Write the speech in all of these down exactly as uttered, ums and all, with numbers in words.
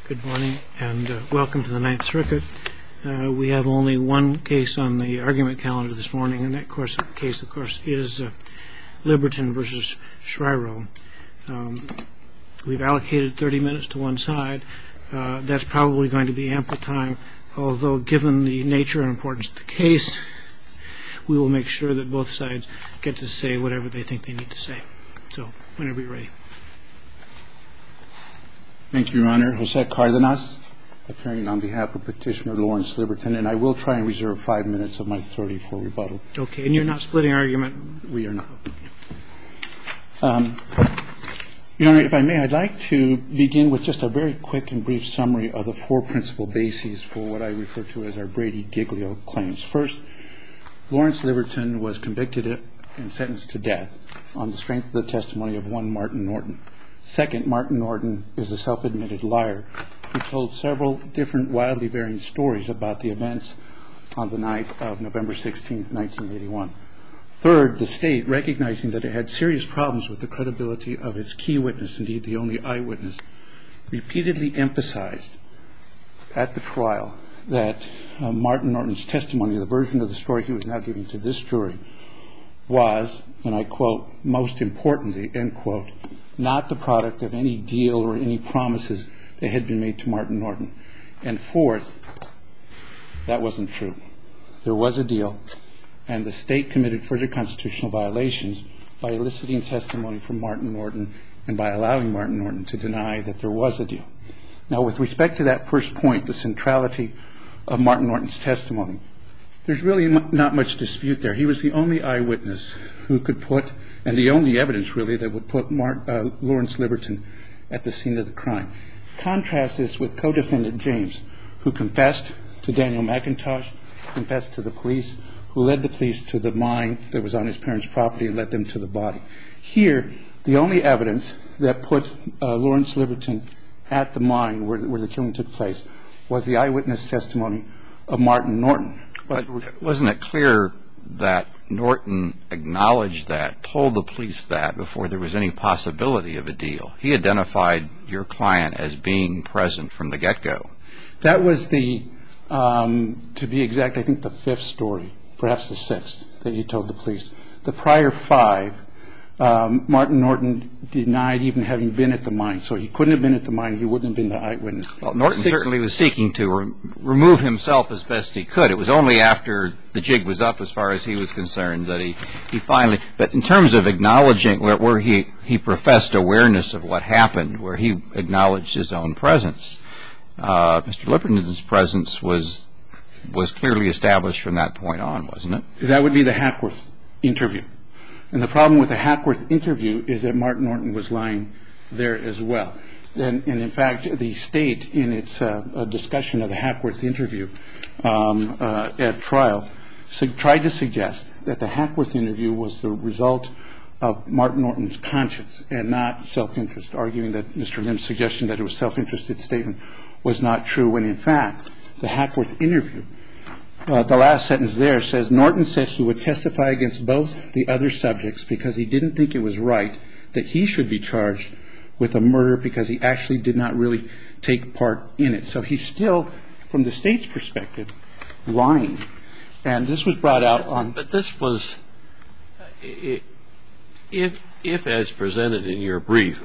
Good morning and uh, welcome to the Ninth Circuit. Uh, we have only one case on the argument calendar this morning, and that course, case, of course, is uh, Liberton versus Shryo. Um, we've allocated thirty minutes to one side. Uh, that's probably going to be ample time, although given the nature and importance of the case, we will make sure that both sides get to say whatever they think they need to say. So, whenever you're ready. Thank you, Your Honor. Jose Cardenas, appearing on behalf of Petitioner Lawrence Liberton, and I will try and reserve five minutes of my thirty for rebuttal. Okay, and you're not splitting argument? We are not. Um, Your Honor, if I may, I'd like to begin with just a very quick and brief summary of the four principal bases for what I refer to as our Brady-Giglio claims. First, Lawrence Liberton was convicted and sentenced to death on the strength of the testimony of one Martin Norton. Second, Martin Norton is a self-admitted liar who told several different wildly varying stories about the events on the night of November sixteenth, nineteen eighty-one. Third, the state, recognizing that it had serious problems with the credibility of its key witness, indeed the only eyewitness, repeatedly emphasized at the trial that uh, Martin Norton's testimony, the version of the story he was now giving to this jury, was, and I quote, most importantly, end quote, not the product of any deal or any promises that had been made to Martin Norton. And fourth, that wasn't true. There was a deal, and the state committed further constitutional violations by eliciting testimony from Martin Norton and by allowing Martin Norton to deny that there was a deal. Now, with respect to that first point, the centrality of Martin Norton's testimony, there's really not much dispute there. He was the only eyewitness who could put, and the only evidence really that would put Mark, uh, Lawrence Liberton at the scene of the crime. Contrast this with co-defendant James, who confessed to Daniel McIntosh, confessed to the police, who led the police to the mine that was on his parents' property and led them to the body. Here, the only evidence that put uh, Lawrence Liberton at the mine where, where the killing took place was the eyewitness testimony of Martin Norton. But wasn't it clear that Norton acknowledged that, told the police that, before there was any possibility of a deal? He identified your client as being present from the get-go. That was the, um, to be exact, I think the fifth story, perhaps the sixth, that he told the police. The prior five, um, Martin Norton denied even having been at the mine. So he couldn't have been at the mine. He wouldn't have been the eyewitness. Well, Norton Six. certainly was seeking to re- remove himself as best he could. It was only after the jig was up, as far as he was concerned, that he, he finally... But in terms of acknowledging where, where he, he professed awareness of what happened, where he acknowledged his own presence, uh, Mister Liberton's presence was was clearly established from that point on, wasn't it? That would be the Hackworth interview. And the problem with the Hackworth interview is that Martin Norton was lying there as well. And, and in fact, the state, in its uh, discussion of the Hackworth interview um, uh, at trial, su- tried to suggest that the Hackworth interview was the result of Martin Norton's conscience and not self-interest, arguing that Mister Lim's suggestion that it was self-interested statement was not true, when in fact, the Hackworth interview, Uh, the last sentence there says, Norton said he would testify against both the other subjects because he didn't think it was right that he should be charged with a murder because he actually did not really take part in it. So he's still, from the state's perspective, lying. And this was brought out on... But this was, if, if as presented in your brief,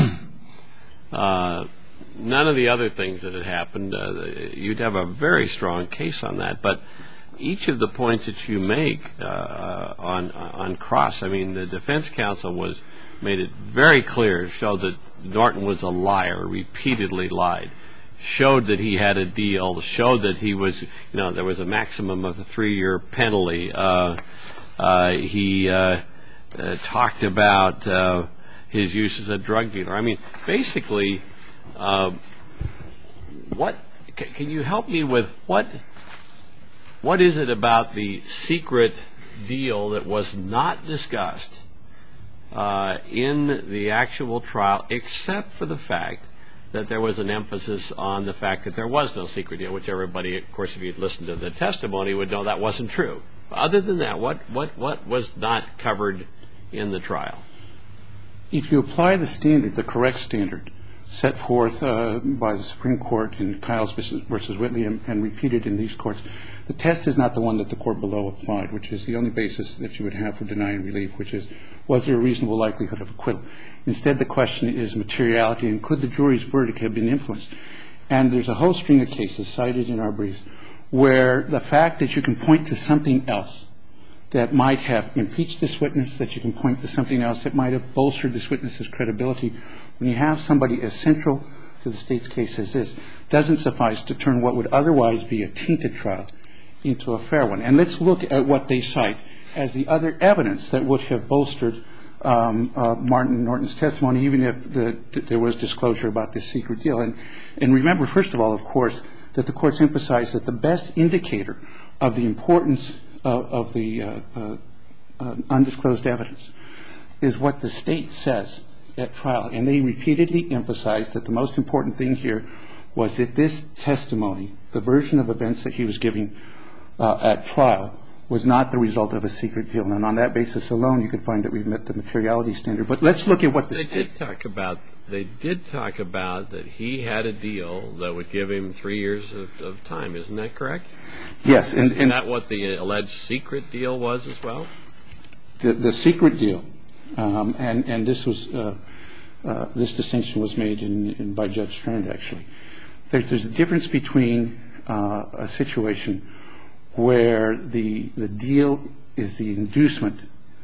uh, none of the other things that had happened, uh, you'd have a very strong case on that. But each of the points that you make uh, on on cross, I mean, the defense counsel was made it very clear, showed that Norton was a liar, repeatedly lied, showed that he had a deal, showed that he was, you know, there was a maximum of a three-year penalty. Uh, uh, he uh, uh, talked about uh, his use as a drug dealer. I mean, basically... Uh, what c- can you help me with what what is it about the secret deal that was not discussed uh, in the actual trial, except for the fact that there was an emphasis on the fact that there was no secret deal, which everybody, of course, if you'd listened to the testimony, would know that wasn't true. Other than that, what what what was not covered in the trial? If you apply the standard, the correct standard, set forth uh, by the Supreme Court in Kiles versus Whitley and, and repeated in these courts. The test is not the one that the court below applied, which is the only basis that you would have for denying relief, which is, was there a reasonable likelihood of acquittal? Instead, the question is materiality, and could the jury's verdict have been influenced? And there's a whole string of cases cited in our briefs where the fact that you can point to something else that might have impeached this witness, that you can point to something else that might have bolstered this witness's credibility, when you have somebody as central to the State's case as this, doesn't suffice to turn what would otherwise be a tainted trial into a fair one. And let's look at what they cite as the other evidence that would have bolstered um, uh, Martin Norton's testimony, even if the, th- there was disclosure about this secret deal. And, and remember, first of all, of course, that the courts emphasized that the best indicator of the importance of, of the uh, uh, uh, undisclosed evidence is what the State says at trial. And they repeatedly emphasized that the most important thing here was that this testimony, the version of events that he was giving uh, at trial, was not the result of a secret deal. And on that basis alone, you could find that we've met the materiality standard. But let's look at what the they State... did talk about. They did talk about that he had a deal that would give him three years of, of time. Isn't that correct? Yes. And, and Isn't that what the alleged secret deal was as well? The, the secret deal, um, and, and this was... Uh, Uh, this distinction was made in, in by Judge Strand, actually. There's, there's a difference between uh, a situation where the the deal is the inducement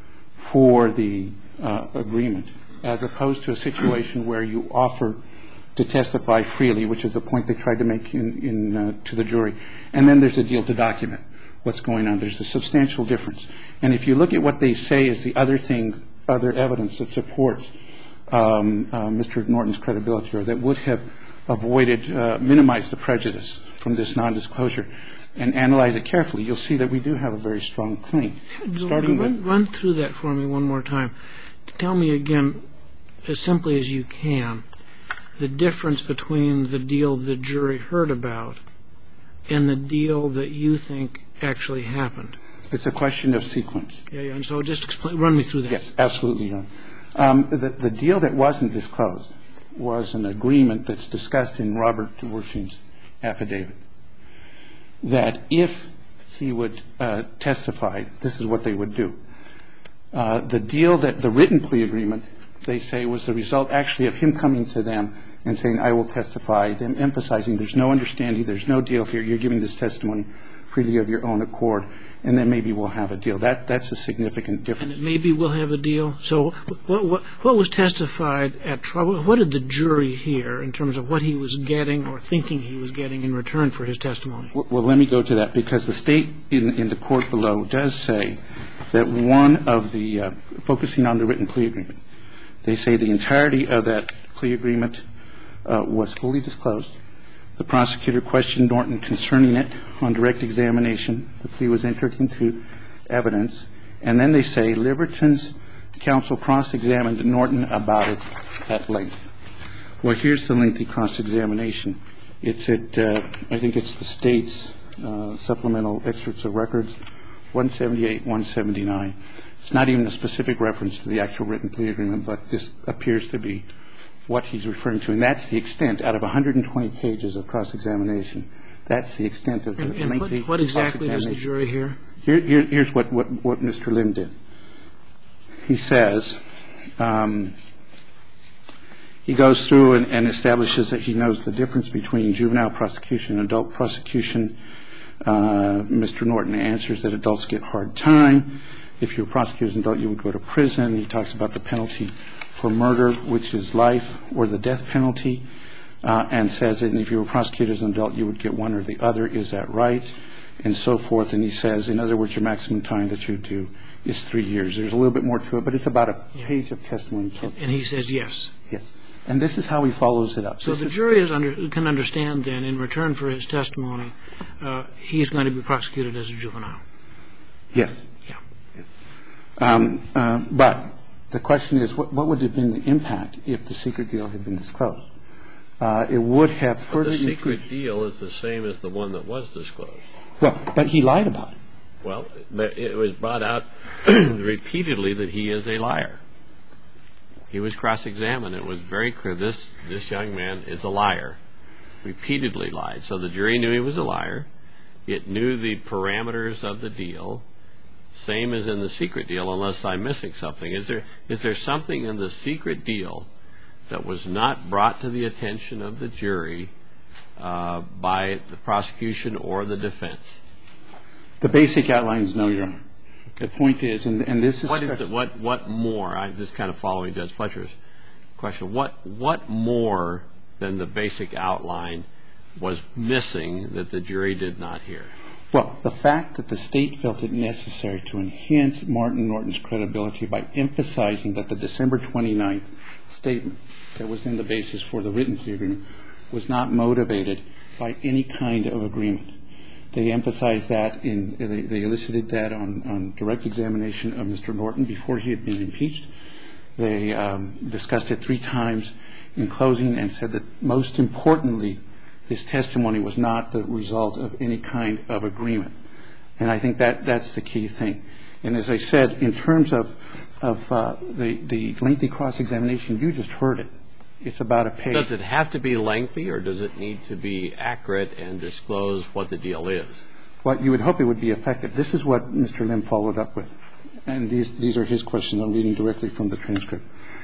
for the uh, agreement, as opposed to a situation where you offer to testify freely, which is the point they tried to make in, in uh, to the jury, and then there's a deal to document what's going on. There's a substantial difference. And if you look at what they say is the other thing, other evidence that supports Um, uh, Mister Norton's credibility, or that would have avoided, uh, minimized the prejudice from this nondisclosure, and analyze it carefully, you'll see that we do have a very strong claim. Starting run, with, run through that for me one more time. Tell me again, as simply as you can, the difference between the deal the jury heard about and the deal that you think actually happened. It's a question of sequence. Yeah, yeah. And so just explain, run me through that. Yes, absolutely, Your Honor. Um, the, the deal that wasn't disclosed was an agreement that's discussed in Robert Wershing's affidavit, that if he would uh, testify, this is what they would do. Uh, the deal that the written plea agreement, they say, was the result actually of him coming to them and saying, I will testify, them emphasizing there's no understanding, there's no deal here, you're giving this testimony freely of your own accord, and then maybe we'll have a deal. That That's a significant difference. And maybe we'll have a deal. So what, what, what was testified at trial? What did the jury hear in terms of what he was getting or thinking he was getting in return for his testimony? Well, well let me go to that, because the State in, in the court below does say that one of the, uh, focusing on the written plea agreement, they say the entirety of that plea agreement uh, was fully disclosed. The prosecutor questioned Norton concerning it on direct examination. The plea was entered into evidence. And then they say Liberton's counsel cross-examined Norton about it at length. Well, here's the lengthy cross-examination. It's at, uh, I think it's the State's uh, supplemental excerpts of records, one seventy-eight, one seventy-nine. It's not even a specific reference to the actual written plea agreement, but this appears to be what he's referring to. And that's the extent, out of one hundred twenty pages of cross-examination, that's the extent of the and, and lengthy what, what exactly does the cross-examination. jury hear? Here, here, here's what, what, what Mister Lim did. He says, um, he goes through and, and establishes that he knows the difference between juvenile prosecution and adult prosecution. Uh, Mister Norton answers that adults get hard time. If you were prosecuted as an adult, you would go to prison. He talks about the penalty for murder, which is life, or the death penalty, uh, and says that if you were prosecuted as an adult, you would get one or the other. Is that right? And so forth. And he says, in other words, your maximum time that you do is three years. There's a little bit more to it, but it's about a page of testimony. And, and he says yes. Yes. And this is how he follows it up. So this the is, jury is under, can understand then, in return for his testimony, uh, he's going to be prosecuted as a juvenile. Yes. Yeah. Um, uh, but the question is, what, what would have been the impact if the secret deal had been disclosed? Uh, it would have further But the secret increased. deal is the same as the one that was disclosed. Well, but he lied about it. Well, it was brought out repeatedly that he is a liar. He was cross-examined. It was very clear this, this young man is a liar, repeatedly lied. So the jury knew he was a liar. It knew the parameters of the deal, same as in the secret deal, unless I'm missing something. Is there is there something in the secret deal that was not brought to the attention of the jury uh, by the prosecution or the defense? The basic outlines, no, Your Honor. The point is, and, and this is... What is the, what, what more, I'm just kind of following Judge Fletcher's question, what, what more than the basic outline was missing that the jury did not hear? Well, the fact that the State felt it necessary to enhance Martin Norton's credibility by emphasizing that the December twenty-ninth statement that was in the basis for the written plea agreement was not motivated by any kind of agreement. They emphasized that in, they, they elicited that on, on direct examination of Mister Norton before he had been impeached. They um, discussed it three times in closing and said that most importantly, his testimony was not the result of any kind of agreement. And I think that that's the key thing. And as I said, in terms of, of uh, the, the lengthy cross-examination, you just heard it. It's about a page. Does it have to be lengthy, or does it need to be accurate and disclose what the deal is? Well, you would hope it would be effective. This is what Mister Lim followed up with. And these, these are his questions. I'm reading directly from the transcript.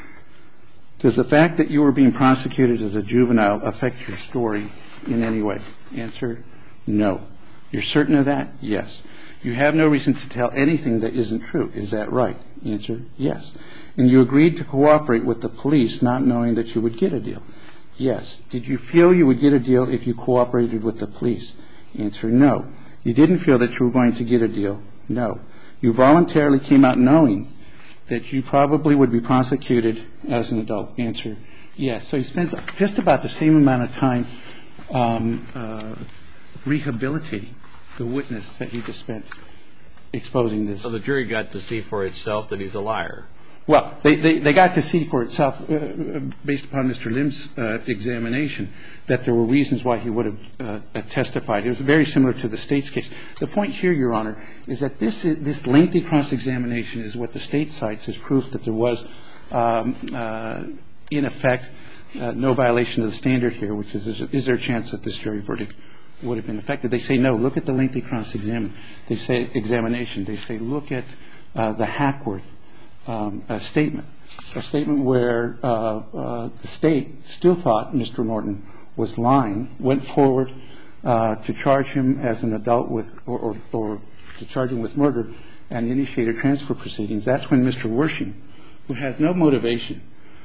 Does the fact that you were being prosecuted as a juvenile affect your story in any way? Answer, no. You're certain of that? Yes. You have no reason to tell anything that isn't true. Is that right? Answer, yes. And you agreed to cooperate with the police not knowing that you would get a deal? Yes. Did you feel you would get a deal if you cooperated with the police? Answer, no. You didn't feel that you were going to get a deal? No. You voluntarily came out knowing that you probably would be prosecuted as an adult? Answer, yes. So he spends just about the same amount of time um, uh, rehabilitating the witness that he just spent exposing this. So the jury got to see for itself that he's a liar. Well, they, they, they got to see for itself, uh, based upon Mister Lim's uh, examination, that there were reasons why he would have uh, testified. It was very similar to the State's case. The point here, Your Honor, is that this is, this lengthy cross-examination is what the State cites as proof that there was, um, uh, in effect, uh, no violation of the standard here, which is, is there a chance that this jury verdict would have been affected? They say, no, look at the lengthy cross-examination. They say, examination. They say, look at uh, the Hackworth Um, a statement, a statement where uh, uh, the State still thought Mister Norton was lying, went forward uh, to charge him as an adult with, or, or, or to charge him with murder, and initiated transfer proceedings. That's when Mister Wershing, who has no motivation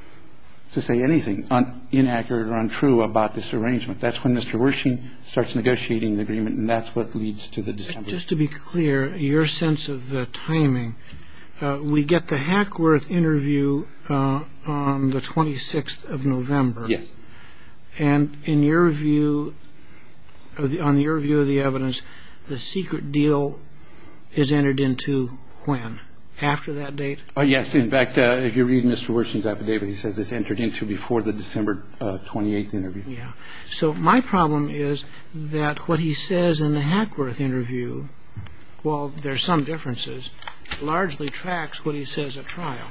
to say anything un- inaccurate or untrue about this arrangement, that's when Mister Wershing starts negotiating the agreement, and that's what leads to the December. Just to be clear, your sense of the timing. Uh, we get the Hackworth interview uh, on the twenty-sixth of November. Yes. And in your view, of the, on your view of the evidence, the secret deal is entered into when? After that date? Oh, yes. In fact, uh, if you read Mister Wershing's affidavit, he says it's entered into before the December uh, twenty-eighth interview. Yeah. So my problem is that what he says in the Hackworth interview, while there's some differences, largely tracks what he says at trial.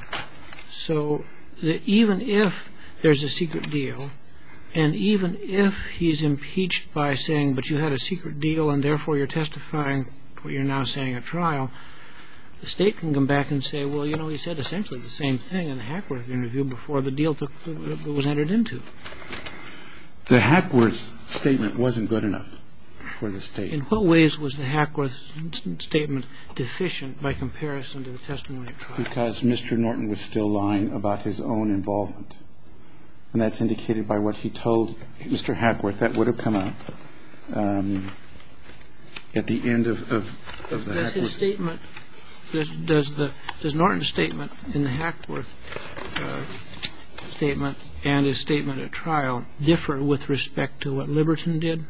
So that even if there's a secret deal, and even if he's impeached by saying, but you had a secret deal and therefore you're testifying what you're now saying at trial, the State can come back and say, well, you know, he said essentially the same thing in the Hackworth interview before the deal took, was entered into. The Hackworth statement wasn't good enough for the State. In what ways was the Hackworth statement deficient by comparison to the testimony at trial? Because Mister Norton was still lying about his own involvement. And that's indicated by what he told Mister Hackworth. That would have come out um, at the end of, of, of the does Hackworth. His statement, does, does, the, does Norton's statement in the Hackworth uh, statement and his statement at trial differ with respect to what Liberton did?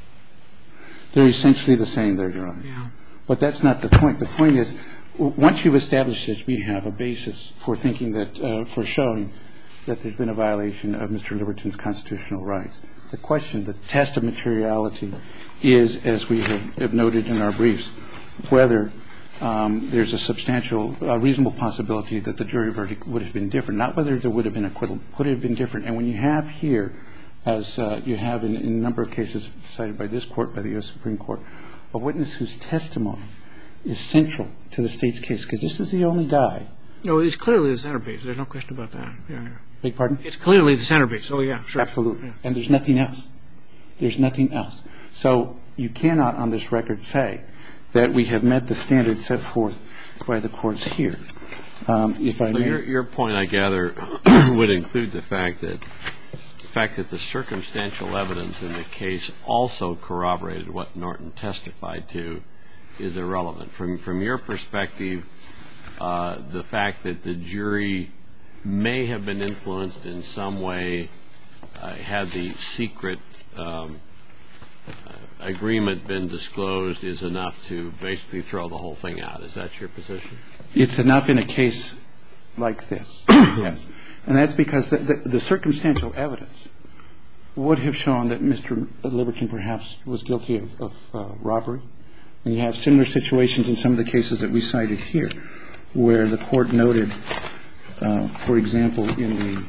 They're essentially the same there, Your Honor. Yeah. But that's not the point. The point is, once you've established this, we have a basis for thinking that, uh, for showing that there's been a violation of Mister Liberton's constitutional rights. The question, the test of materiality is, as we have, have noted in our briefs, whether um, there's a substantial, uh, reasonable possibility that the jury verdict would have been different. Not whether there would have been acquittal, would have been different. And when you have here, as uh, you have in, in a number of cases cited by this court, by the U S Supreme Court, a witness whose testimony is central to the state's case, because this is the only guy. No, it's clearly the centerpiece. There's no question about that. Yeah, yeah. Beg pardon? It's clearly the centerpiece. Oh, yeah, sure. Absolutely. Yeah. And there's nothing else. There's nothing else. So you cannot on this record say that we have met the standards set forth by the courts here. Um, if I so may. Your, your point, I gather, would include the fact that the fact that the circumstantial evidence in the case also corroborated what Norton testified to is irrelevant. From from your perspective, uh, the fact that the jury may have been influenced in some way, uh, had the secret um, uh, agreement been disclosed, is enough to basically throw the whole thing out. Is that your position? It's enough in a case like this, yes. And that's because the, the, the circumstantial evidence would have shown that Mister Liberton perhaps was guilty of, of uh, robbery. And you have similar situations in some of the cases that we cited here, where the court noted, uh, for example, in the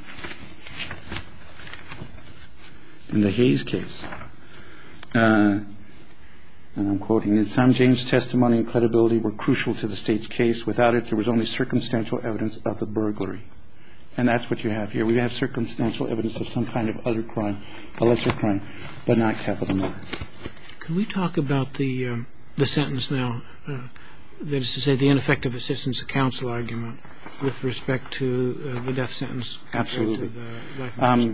in the Hayes case, uh, and I'm quoting, in some James' testimony and credibility were crucial to the state's case. Without it, there was only circumstantial evidence of the burglary. And that's what you have here. We have circumstantial evidence of some kind of other crime, a lesser crime, but not capital murder. Can we talk about the um, the sentence now, uh, that is to say the ineffective assistance of counsel argument with respect to uh, the death sentence? Absolutely. To the life um,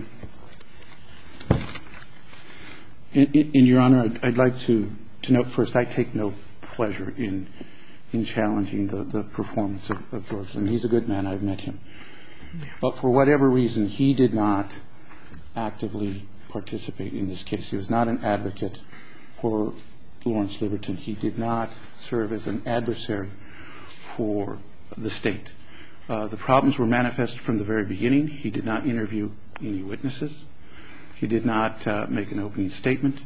in, in, in Your Honor, I'd, I'd like to, to note first, I take no pleasure in in challenging the, the performance of, of George Lynn. He's a good man. I've met him. Yeah. But for whatever reason, he did not actively participate in this case. He was not an advocate for Lawrence Liberton. He did not serve as an adversary for the state. Uh, the problems were manifest from the very beginning. He did not interview any witnesses. He did not uh, make an opening statement.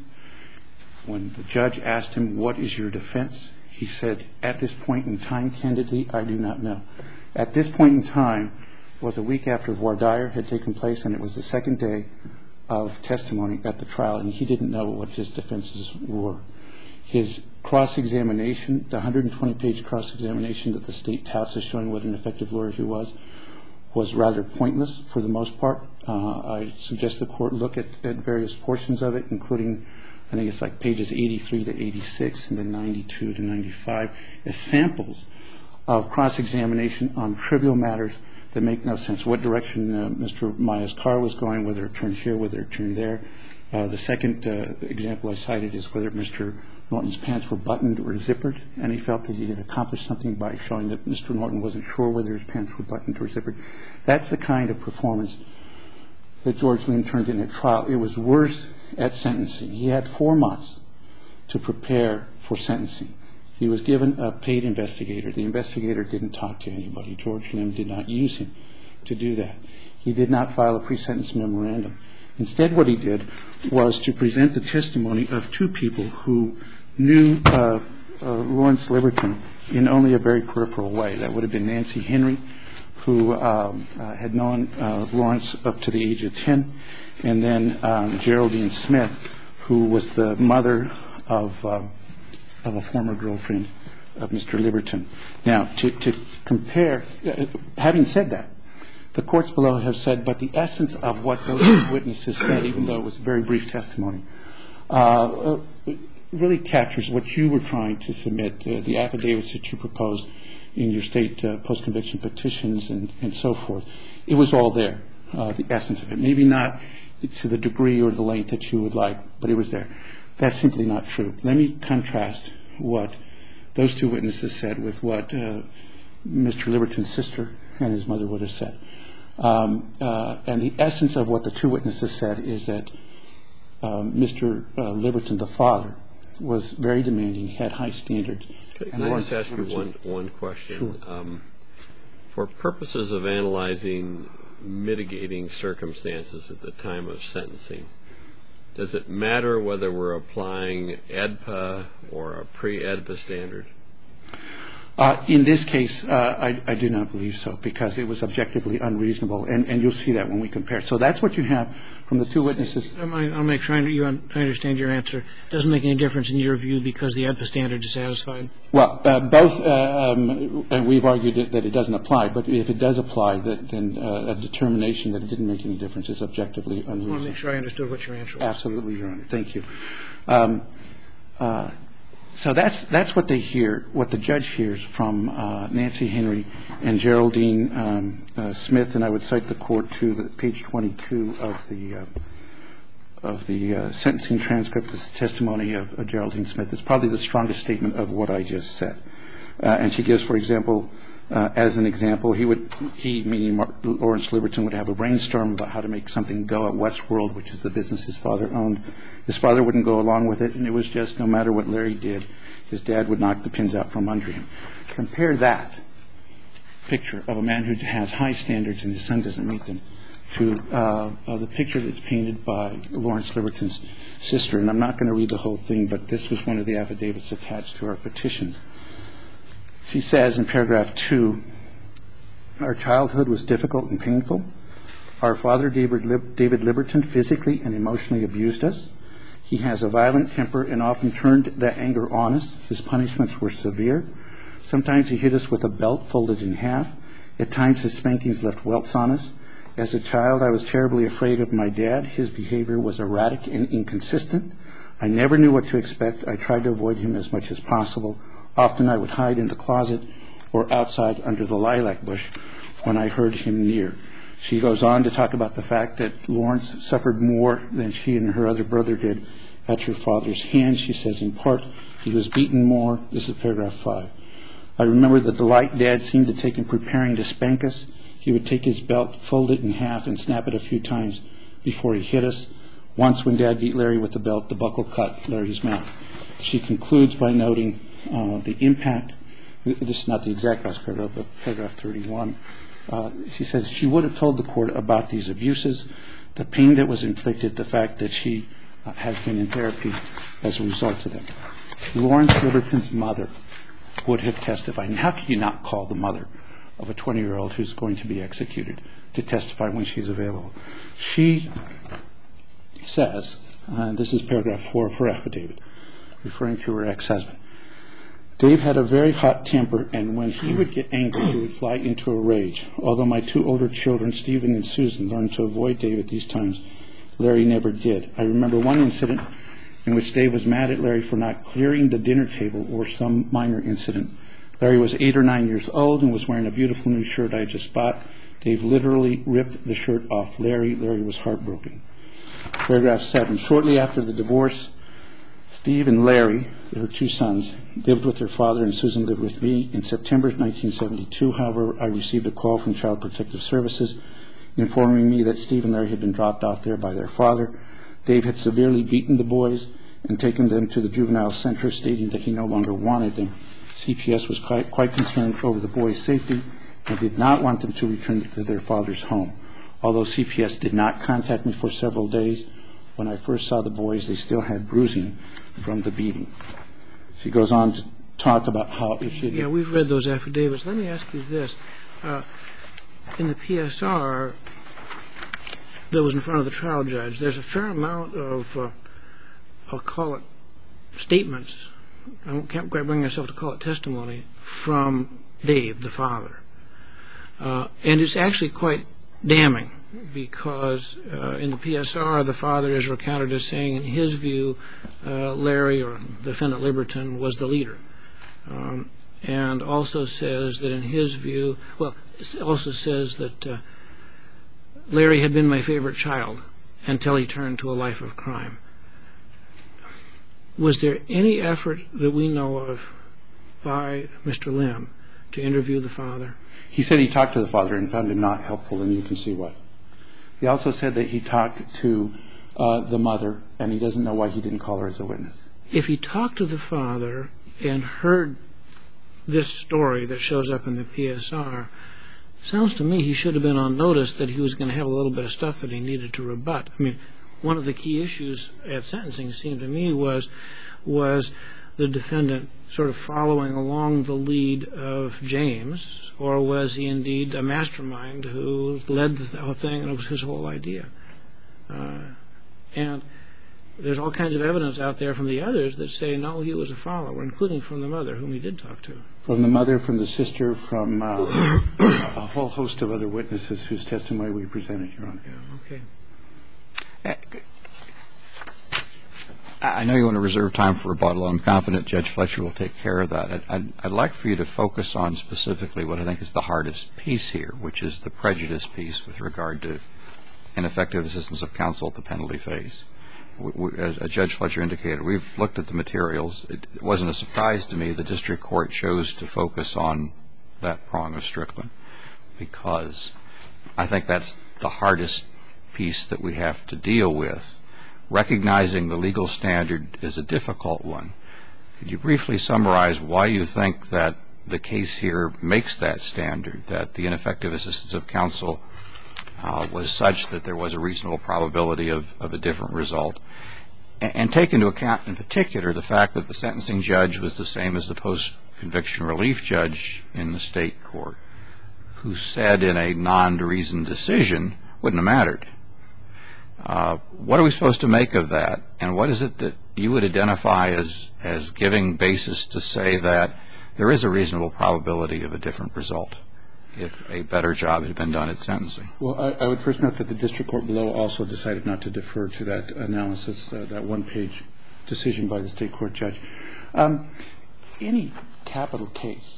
When the judge asked him, what is your defense? He said, at this point in time, candidly, I do not know. At this point in time was a week after voir dire had taken place, and it was the second day of testimony at the trial, and he didn't know what his defenses were. His cross-examination, the one hundred twenty page cross-examination that the state touts as showing what an effective lawyer he was, was rather pointless for the most part. Uh, I suggest the court look at, at various portions of it, including, I think it's like pages eighty-three to eighty-six and then ninety-two to ninety-five, as samples of cross-examination on trivial matters that make no sense. What direction uh, Mister Maya's car was going, whether it turned here, whether it turned there. Uh, the second uh, example I cited is whether Mister Norton's pants were buttoned or zippered, and he felt that he had accomplished something by showing that Mister Norton wasn't sure whether his pants were buttoned or zippered. That's the kind of performance that George Lynn turned in at trial. It was worse at sentencing. He had four months to prepare for sentencing. He was given a paid investigator. The investigator didn't talk to anybody. George Lynn did not use him to do that. He did not file a pre-sentence memorandum. Instead, what he did was to present the testimony of two people who knew uh, uh, Lawrence Liberton in only a very peripheral way. That would have been Nancy Henry, who um, uh, had known uh, Lawrence up to the age of ten, and then um, Geraldine Smith, who was the mother of uh, of a former girlfriend of Mister Liberton. Now, to, to compare, uh, having said that, the courts below have said, but the essence of what those witnesses said, even though it was very brief testimony, uh, uh, really captures what you were trying to submit, uh, the affidavits that you proposed in your state uh, post-conviction petitions and, and so forth. It was all there, uh, the essence of it. Maybe not to the degree or the length that you would like, but it was there. That's simply not true. Let me contrast what those two witnesses said with what uh, Mister Liberton's sister and his mother would have said. Um, uh, and the essence of what the two witnesses said is that um, Mister Uh, Liberton, the father, was very demanding, had high standards. Can and I Lawrence just ask you Liberton, one, one question? Sure. Um, for purposes of analyzing mitigating circumstances at the time of sentencing, does it matter whether we're applying E D P A or a pre-E D P A standard? Uh, in this case, uh, I, I do not believe so, because it was objectively unreasonable, and, and you'll see that when we compare. So that's what you have from the two witnesses. I'll make sure I understand your answer. It doesn't make any difference in your view because the A D P A standard is satisfied? Well, uh, both, uh, um, and we've argued it, that it doesn't apply, but if it does apply, that, then uh, a determination that it didn't make any difference is objectively unreasonable. I just want to make sure I understood what your answer was. Absolutely, Your Honor. Thank you. Um, uh, So that's that's what they hear, what the judge hears from uh, Nancy Henry and Geraldine um, uh, Smith, and I would cite the court to the page twenty-two of the uh, of the uh, sentencing transcript. This testimony of uh, Geraldine Smith. It's probably the strongest statement of what I just said, uh, and she gives, for example, uh, as an example, he would he meaning Mar- Lawrence Liberton would have a brainstorm about how to make something go at Westworld, which is the business his father owned. His father wouldn't go along with it, and it was just no matter what Larry did, his dad would knock the pins out from under him. Compare that picture of a man who has high standards and his son doesn't meet them to uh, uh, the picture that's painted by Lawrence Liberton's sister. And I'm not going to read the whole thing, but this was one of the affidavits attached to our petition. She says in paragraph two, our childhood was difficult and painful. Our father, David, Lib- David Liberton, physically and emotionally abused us. He has a violent temper and often turned that anger on us. His punishments were severe. Sometimes he hit us with a belt folded in half. At times his spankings left welts on us. As a child, I was terribly afraid of my dad. His behavior was erratic and inconsistent. I never knew what to expect. I tried to avoid him as much as possible. Often I would hide in the closet or outside under the lilac bush when I heard him near. She goes on to talk about the fact that Lawrence suffered more than she and her other brother did at her father's hands. She says, in part, he was beaten more. This is paragraph five. I remember the delight Dad seemed to take in preparing to spank us. He would take his belt, fold it in half, and snap it a few times before he hit us. Once when Dad beat Larry with the belt, the buckle cut Larry's mouth. She concludes by noting uh, the impact. This is not the exact last paragraph, but paragraph thirty-one. Uh, she says she would have told the court about these abuses, the pain that was inflicted, the fact that she uh, has been in therapy as a result of them. Lawrence Liberton's mother would have testified. And how can you not call the mother of a twenty-year-old who's going to be executed to testify when she's available? She says, uh, this is paragraph four of her affidavit, referring to her ex-husband. Dave had a very hot temper, and when he would get angry, he would fly into a rage. Although my two older children, Stephen and Susan, learned to avoid Dave at these times, Larry never did. I remember one incident in which Dave was mad at Larry for not clearing the dinner table or some minor incident. Larry was eight or nine years old and was wearing a beautiful new shirt I had just bought. Dave literally ripped the shirt off Larry. Larry was heartbroken. Paragraph seven. Shortly after the divorce, Steve and Larry, their two sons, lived with their father, and Susan lived with me. In September nineteen seventy-two, however, I received a call from Child Protective Services informing me that Steve and Larry had been dropped off there by their father. Dave had severely beaten the boys and taken them to the juvenile center, stating that he no longer wanted them. C P S was quite, quite concerned over the boys' safety and did not want them to return to their father's home. Although C P S did not contact me for several days, when I first saw the boys, they still had bruising from the beating. She goes on to talk about how if she... Yeah, we've read those affidavits. Let me ask you this. Uh, in the P S R that was in front of the trial judge, there's a fair amount of, uh, I'll call it statements, I can't quite bring myself to call it testimony, from Dave, the father. Uh, and it's actually quite damning, because uh, in the P S R, the father is recounted as saying, in his view, uh, Larry, or defendant Liberton, was the leader. Um, and also says that in his view, well, also says that uh, Larry had been my favorite child until he turned to a life of crime. Was there any effort that we know of by Mister Lim to interview the father? He said he talked to the father and found it not helpful, and you can see why. He also said that he talked to uh, the mother, and he doesn't know why he didn't call her as a witness. If he talked to the father and heard this story that shows up in the P S R, sounds to me he should have been on notice that he was going to have a little bit of stuff that he needed to rebut. I mean, one of the key issues at sentencing, it seemed to me, was was the defendant sort of following along the lead of James, or was he indeed a mastermind who led the whole thing and it was his whole idea? Uh, and there's all kinds of evidence out there from the others that say, no, he was a follower, including from the mother, whom he did talk to. From the mother, from the sister, from uh, a whole host of other witnesses whose testimony we presented, Your Honor. Yeah, okay. I know you want to reserve time for rebuttal. I'm confident Judge Fletcher will take care of that. I'd, I'd, I'd like for you to focus on specifically what I think is the hardest piece here, which is the prejudice piece with regard to ineffective assistance of counsel at the penalty phase. We, we, as, as Judge Fletcher indicated, we've looked at the materials. It, it wasn't a surprise to me the district court chose to focus on that prong of Strickland, because I think that's the hardest piece that we have to deal with. Recognizing the legal standard is a difficult one. Could you briefly summarize why you think that the case here makes that standard, that the ineffective assistance of counsel uh, was such that there was a reasonable probability of, of a different result? And, and take into account in particular the fact that the sentencing judge was the same as the post-conviction relief judge in the state court, who said in a non-reasoned decision wouldn't have mattered. Uh, what are we supposed to make of that, and what is it that you would identify as, as giving basis to say that there is a reasonable probability of a different result if a better job had been done at sentencing? Well, I, I would first note that the district court below also decided not to defer to that analysis, uh, that one-page decision by the state court judge. Um, any capital case,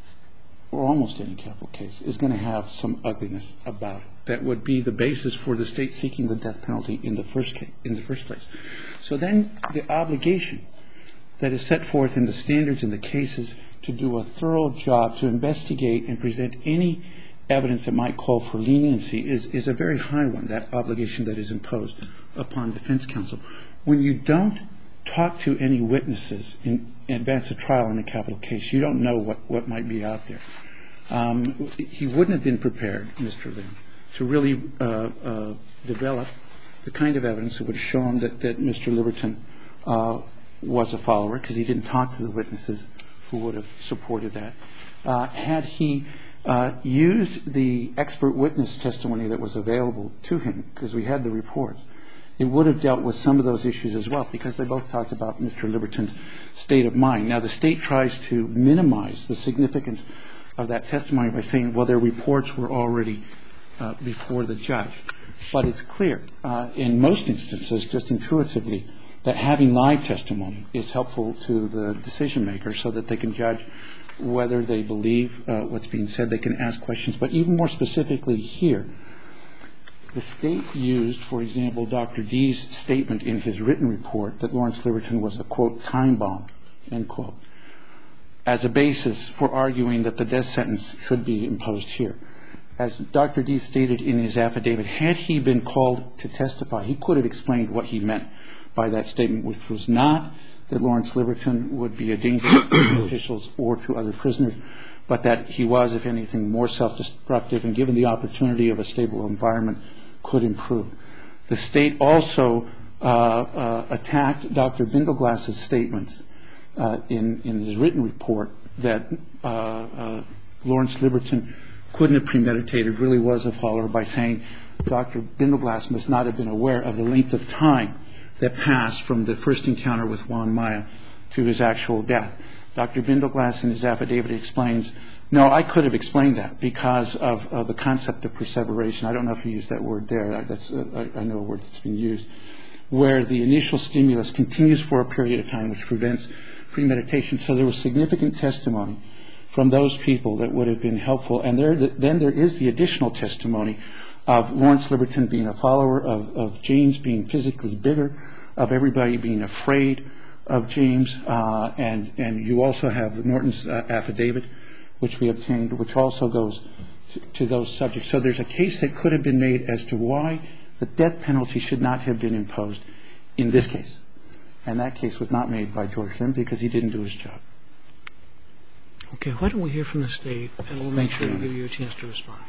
or almost any capital case, is going to have some ugliness about it that would be the basis for the state seeking the death penalty in the first case, in the first place. So then the obligation that is set forth in the standards in the cases to do a thorough job to investigate and present any evidence that might call for leniency is, is a very high one, that obligation that is imposed upon defense counsel. When you don't talk to any witnesses in, in advance of trial in a capital case, you don't know what, what might be out there. Um, he wouldn't have been prepared, Mister Lim, to really uh, uh, develop the kind of evidence that would have shown that, that Mister Liberton uh, was a follower, because he didn't talk to the witnesses who would have supported that. Uh, had he uh, used the expert witness testimony that was available to him, because we had the reports, it would have dealt with some of those issues as well, because they both talked about Mister Liberton's state of mind. Now, the state tries to minimize the significance of that testimony by saying, well, their reports were already uh, before the judge. But it's clear, uh, in most instances, just intuitively, that having live testimony is helpful to the decision maker so that they can judge whether they believe uh, what's being said. They can ask questions. But even more specifically here, the state used, for example, Doctor D's statement in his written report that Lawrence Liberton was a, quote, time bomb, end quote, as a basis for arguing that the death sentence should be imposed here. As Doctor D stated in his affidavit, had he been called to testify, he could have explained what he meant by that statement, which was not that Lawrence Liberton would be a danger to officials or to other prisoners, but that he was, if anything, more self-destructive and, given the opportunity of a stable environment, could improve. The state also uh, uh, attacked Doctor Bindleglass's statements uh, in, in his written report that uh, uh, Lawrence Liberton couldn't have premeditated, really was a follower, by saying Doctor Bindleglass must not have been aware of the length of time that passed from the first encounter with Juan Maya to his actual death. Doctor Bindleglass in his affidavit explains, no, I could have explained that because of, of the concept of perseveration. I don't know if he used that word there. That's, uh, I, I know a word that's been used, where the initial stimulus continues for a period of time, which prevents premeditation. So there was significant testimony from those people that would have been helpful. And there, then there is the additional testimony of Lawrence Liberton being a follower, of, of James being physically bigger, of everybody being afraid of James. Uh, and, and you also have Norton's uh, affidavit, which we obtained, which also goes to, to those subjects. So there's a case that could have been made as to why the death penalty should not have been imposed in this case. And that case was not made by George Lim because he didn't do his job. Okay, why don't we hear from the state, and we'll make sure to give you a chance to respond.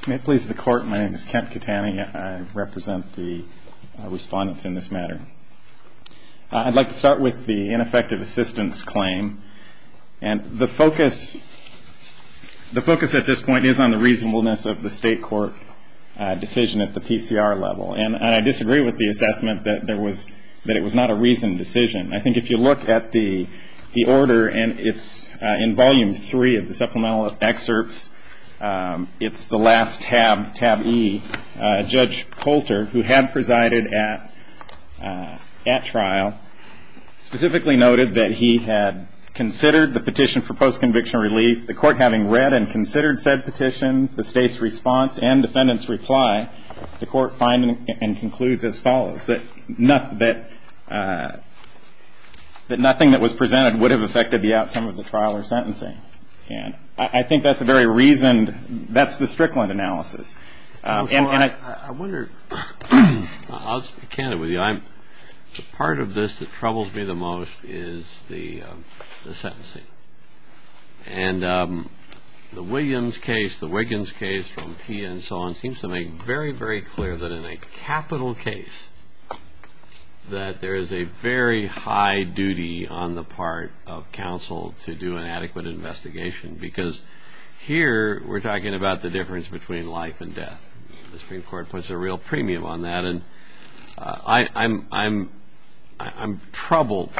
May it please the Court, my name is Kent Catani. I represent the uh, respondents in this matter. Uh, I'd like to start with the ineffective assistance claim. And the focus, the focus at this point is on the reasonableness of the state court uh, decision at the P C R level. And, and I disagree with the assessment that there was, that it was not a reasoned decision. I think if you look at the, the order, and it's uh, in volume three of the supplemental excerpts, Um, it's the last tab, tab E. Uh, Judge Coulter, who had presided at uh, at trial, specifically noted that he had considered the petition for post-conviction relief. The court, having read and considered said petition, the state's response, and defendant's reply, the court finds and concludes as follows: that not, that uh, that nothing that was presented would have affected the outcome of the trial or sentencing. And I think that's a very reasoned, that's the Strickland analysis. Um, well, and, and I, I, I wonder, I'll be candid with you, I'm, the part of this that troubles me the most is the, um, the sentencing. And um, the Williams case, the Wiggins case from P and so on, seems to make very, very clear that in a capital case, that there is a very high duty on the part of counsel to do an adequate investigation, because here we're talking about the difference between life and death. The Supreme Court puts a real premium on that, and uh, I, I'm I'm I'm troubled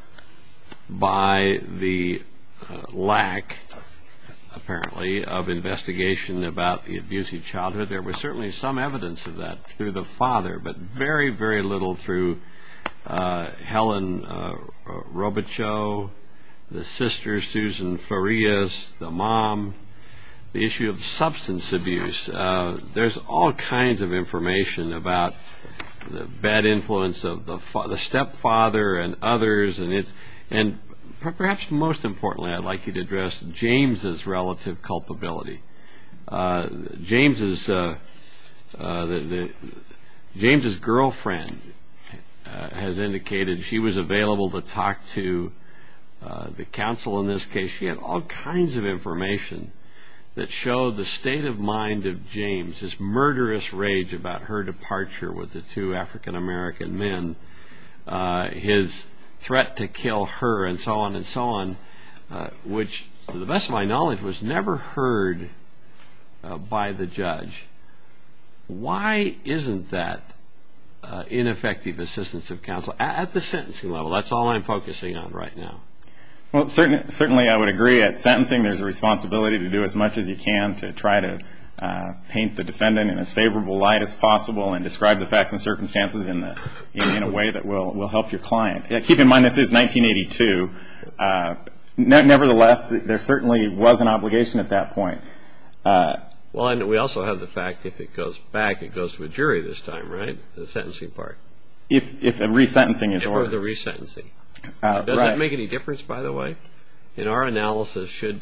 by the uh, lack, apparently, of investigation about the abusive childhood. There was certainly some evidence of that through the father, but very, very little through Uh, Helen uh, Robichaud, the sister Susan Farias, the mom, the issue of substance abuse. Uh, there's all kinds of information about the bad influence of the, fa- the stepfather and others, and it, and perhaps most importantly, I'd like you to address James's relative culpability. Uh, James's uh, uh, the, the James's girlfriend Uh, has indicated she was available to talk to uh, the counsel in this case. She had all kinds of information that showed the state of mind of James, his murderous rage about her departure with the two African-American men, uh, his threat to kill her, and so on and so on, uh, which, to the best of my knowledge, was never heard uh, by the judge. Why isn't that Uh, ineffective assistance of counsel at the sentencing level? That's all I'm focusing on right now. well, certainly, certainly I would agree. At sentencing, there's a responsibility to do as much as you can to try to uh, paint the defendant in as favorable light as possible and describe the facts and circumstances in, the, in, in a way that will, will help your client. Yeah, keep in mind, this is nineteen eighty-two. Uh, ne- nevertheless, there certainly was an obligation at that point. Uh, Well, and we also have the fact, if it goes back, it goes to a jury this time, right? The sentencing part. If if a resentencing is Or ordered. the resentencing. Uh, Does right. that make any difference, by the way? In our analysis, should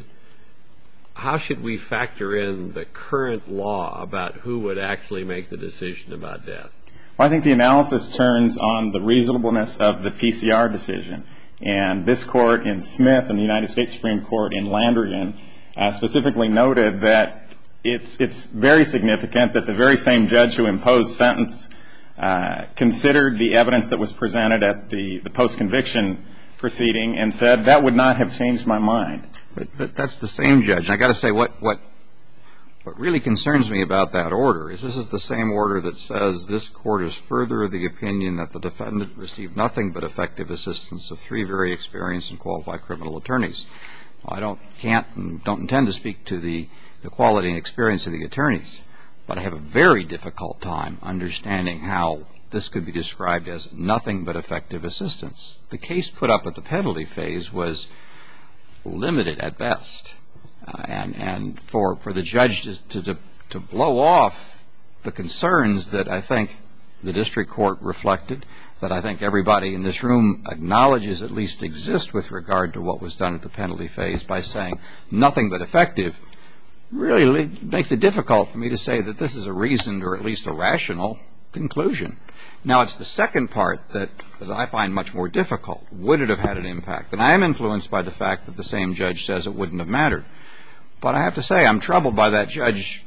how should we factor in the current law about who would actually make the decision about death? Well, I think the analysis turns on the reasonableness of the P C R decision. And this court in Smith and the United States Supreme Court in Landrigan uh, specifically noted that It's it's very significant that the very same judge who imposed sentence uh, considered the evidence that was presented at the, the post-conviction proceeding and said, that would not have changed my mind. But, but that's the same judge. And I got to say, what, what what really concerns me about that order is this is the same order that says this court is further of the opinion that the defendant received nothing but effective assistance of three very experienced and qualified criminal attorneys. I don't can't and don't intend to speak to the the quality and experience of the attorneys, but I have a very difficult time understanding how this could be described as nothing but effective assistance. The case put up at the penalty phase was limited at best, uh, and and for for the judge to, to to blow off the concerns that I think the district court reflected, that I think everybody in this room acknowledges at least exist with regard to what was done at the penalty phase, by saying nothing but effective, really makes it difficult for me to say that this is a reasoned or at least a rational conclusion. Now, it's the second part that, that I find much more difficult. Would it have had an impact? And I am influenced by the fact that the same judge says it wouldn't have mattered. But I have to say, I'm troubled by that judge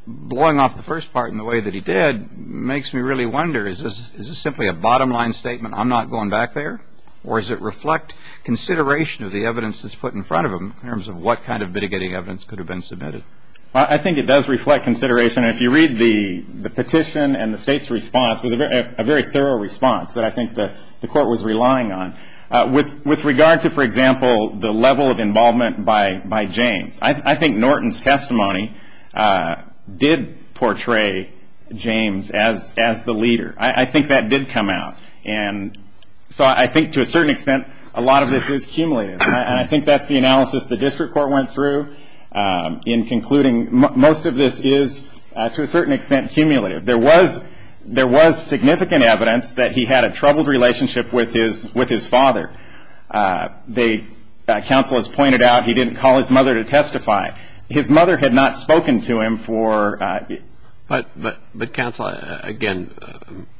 blowing off the first part in the way that he did makes me really wonder, is this, is this simply a bottom line statement, I'm not going back there? Or does it reflect consideration of the evidence that's put in front of him in terms of what kind of mitigating evidence could have been submitted? Well, I think it does reflect consideration. If you read the, the petition and the state's response, it was a very, a very thorough response that I think the, the court was relying on. Uh, with, with regard to, for example, the level of involvement by, by James, I, I think Norton's testimony uh, did portray James as, as the leader. I, I think that did come out. And so I think to a certain extent, a lot of this is cumulative. And I, and I think that's the analysis the district court went through um, in concluding m- most of this is, uh, to a certain extent, cumulative. There was there was significant evidence that he had a troubled relationship with his with his father. Uh, they uh, counsel has pointed out he didn't call his mother to testify. His mother had not spoken to him for. Uh, but but but counsel uh, again. Uh,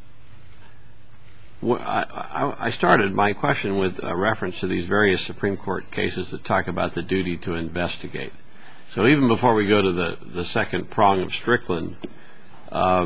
I, I started my question with a reference to these various Supreme Court cases that talk about the duty to investigate. So even before we go to the, the second prong of Strickland, uh,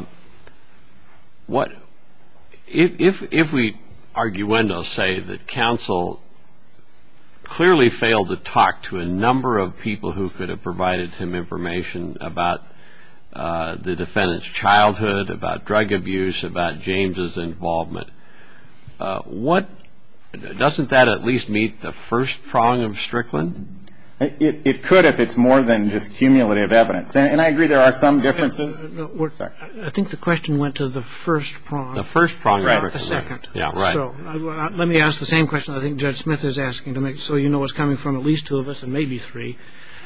what if, if if we arguendo say that counsel clearly failed to talk to a number of people who could have provided him information about uh, the defendant's childhood, about drug abuse, about James's involvement. Uh, what doesn't that at least meet the first prong of Strickland? It, it could if it's more than just cumulative evidence. And, and I agree there are some differences. No, no, Sorry. I think the question went to the first prong. The first prong. Right. The second. Yeah, right. So uh, let me ask the same question I think Judge Smith is asking to make so you know what's coming from at least two of us and maybe three.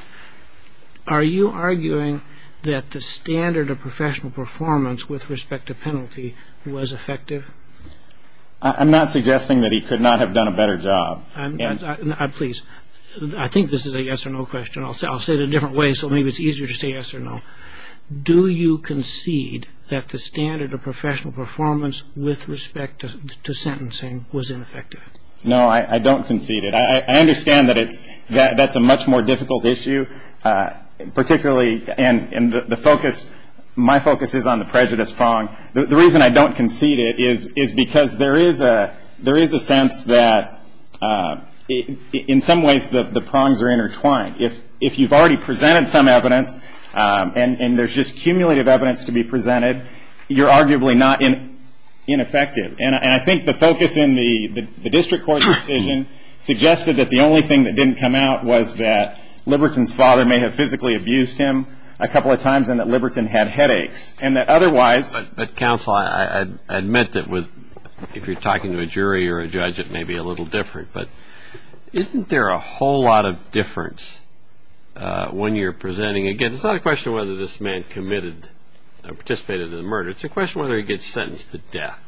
Are you arguing that the standard of professional performance with respect to penalty was effective? I'm not suggesting that he could not have done a better job. I'm, I, I, I, please. I think this is a yes or no question. I'll say, I'll say it a different way, so maybe it's easier to say yes or no. Do you concede that the standard of professional performance with respect to, to sentencing was ineffective? No, I, I don't concede it. I, I understand that it's that that's a much more difficult issue, uh, particularly, and, and the, the focus. My focus is on the prejudice prong. The, the reason I don't concede it is is because there is a there is a sense that uh, it, in some ways the, the prongs are intertwined. If if you've already presented some evidence um, and and there's just cumulative evidence to be presented, you're arguably not in, ineffective. And, and I think the focus in the, the, the district court decision suggested that the only thing that didn't come out was that Liberton's father may have physically abused him a couple of times and that Liberton had headaches, and that otherwise... But, but counsel, I, I admit that with if you're talking to a jury or a judge, it may be a little different, but isn't there a whole lot of difference uh, when you're presenting... Again, it's not a question of whether this man committed or participated in the murder. It's a question of whether he gets sentenced to death.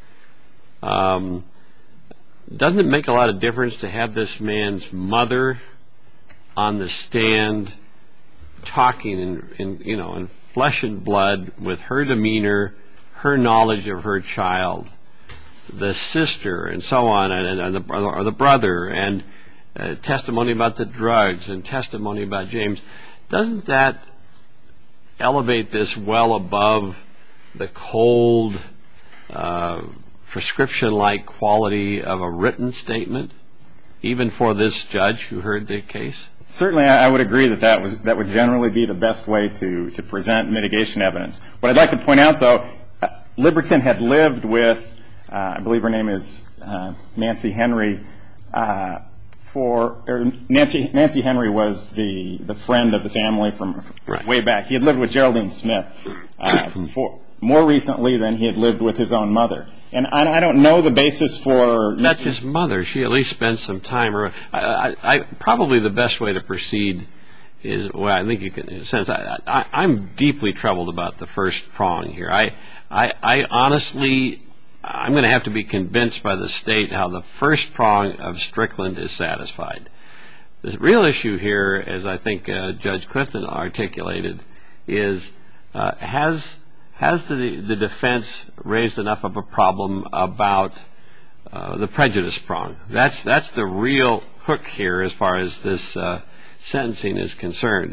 Um, doesn't it make a lot of difference to have this man's mother on the stand talking in, in you know in flesh and blood with her demeanor, her knowledge of her child, the sister and so on, and, and the or the brother, and uh, testimony about the drugs and testimony about James? Doesn't that elevate this well above the cold uh, prescription-like quality of a written statement, even for this judge who heard the case? Certainly, I would agree that that, was, that would generally be the best way to, to present mitigation evidence. What I'd like to point out, though, uh, Liberton had lived with, uh, I believe her name is uh, Nancy Henry, uh, for or Nancy Nancy Henry was the, the friend of the family from right. way back. He had lived with Geraldine Smith uh, for more recently than he had lived with his own mother. And I, I don't know the basis for... That's his mother. She at least spent some time... Or, I, I, I, probably the best way to proceed is... Well, I think you can... In a sense, I, I, I'm deeply troubled about the first prong here. I, I, I honestly... I'm going to have to be convinced by the state how the first prong of Strickland is satisfied. The real issue here, as I think uh, Judge Clifton articulated, is uh, has... Has the, the defense raised enough of a problem about uh, the prejudice prong? That's that's the real hook here as far as this uh, sentencing is concerned.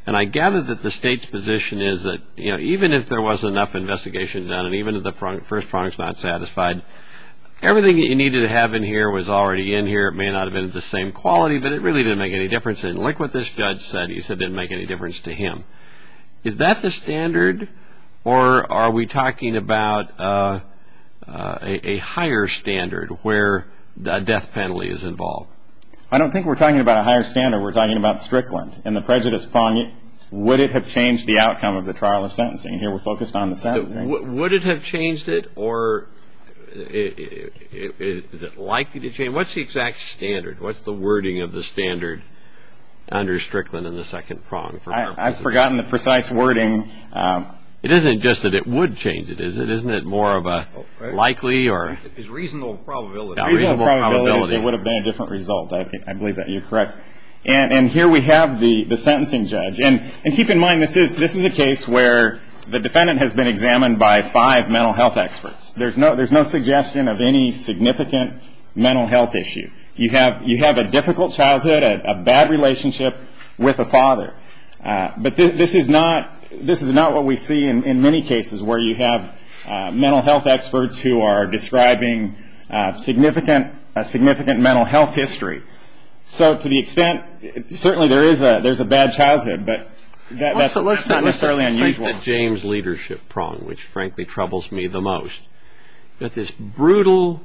And I gather that the state's position is that, you know, even if there wasn't enough investigation done, and even if the prong, first prong's not satisfied, everything that you needed to have in here was already in here. It may not have been the same quality, but it really didn't make any difference. And look what this judge said. He said it didn't make any difference to him. Is that the standard, or are we talking about uh, uh, a, a higher standard where a death penalty is involved? I don't think we're talking about a higher standard. We're talking about Strickland. And the prejudice prong, would it have changed the outcome of the trial or sentencing? And here we're focused on the sentencing. W- would it have changed it, or is it likely to change? What's the exact standard? What's the wording of the standard under Strickland in the second prong? For I, I've forgotten the precise wording. Um, It isn't just that it would change it, is it? Isn't it more of a likely or It's reasonable probability. Yeah, reasonable reasonable probability, probability. there would have been a different result. I, I believe that you're correct. And, and here we have the, the sentencing judge. And, and keep in mind, this is this is a case where the defendant has been examined by five mental health experts. There's no there's no suggestion of any significant mental health issue. You have you have a difficult childhood, a, a bad relationship with a father. Uh, but this, this is not this is not what we see in, in many cases where you have uh, mental health experts who are describing uh, significant a significant mental health history. So to the extent, certainly there is a there's a bad childhood, but that, that's, let's, that's not let's, necessarily let's unusual. Take the James leadership prong, which frankly troubles me the most. But this brutal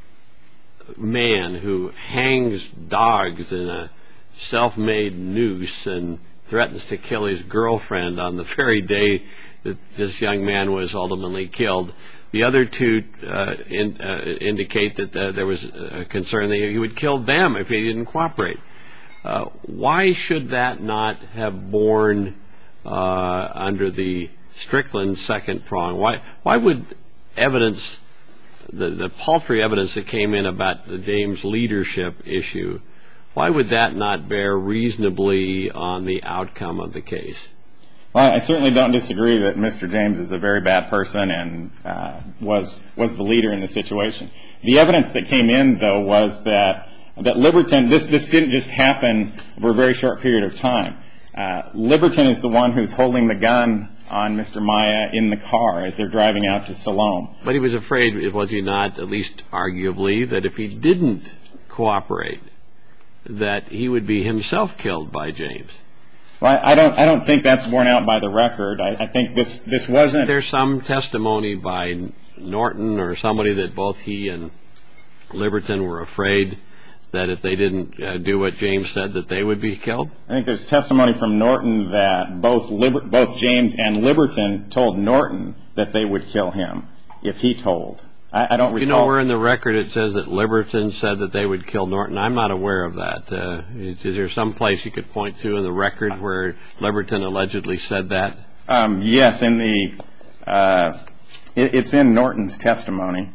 man who hangs dogs in a self-made noose and threatens to kill his girlfriend on the very day that this young man was ultimately killed. The other two uh, in, uh, indicate that uh, there was a concern that he would kill them if he didn't cooperate. Uh, why should that not have borne uh, under the Strickland second prong? Why why would evidence, the, the paltry evidence that came in about the James leadership issue, why would that not bear reasonably on the outcome of the case? Well, I certainly don't disagree that Mister James is a very bad person and uh, was was the leader in the situation. The evidence that came in, though, was that that Liberton, this this didn't just happen over a very short period of time. Uh, Liberton is the one who's holding the gun on Mister Maya in the car as they're driving out to Siloam. But he was afraid, was he not, at least arguably, that if he didn't cooperate, that he would be himself killed by James. Well, I don't. I don't think that's borne out by the record. I, I think this. This wasn't. There's some testimony by Norton or somebody that both he and Liberton were afraid that if they didn't uh, do what James said, that they would be killed. I think there's testimony from Norton that both Liber, both James and Liberton told Norton that they would kill him if he told. I, I don't recall. You know where in the record it says that Liberton said that they would kill Norton? I'm not aware of that. Uh, is, is there some place you could point to in the record where Liberton allegedly said that? Um, yes, in the uh, it, it's in Norton's testimony,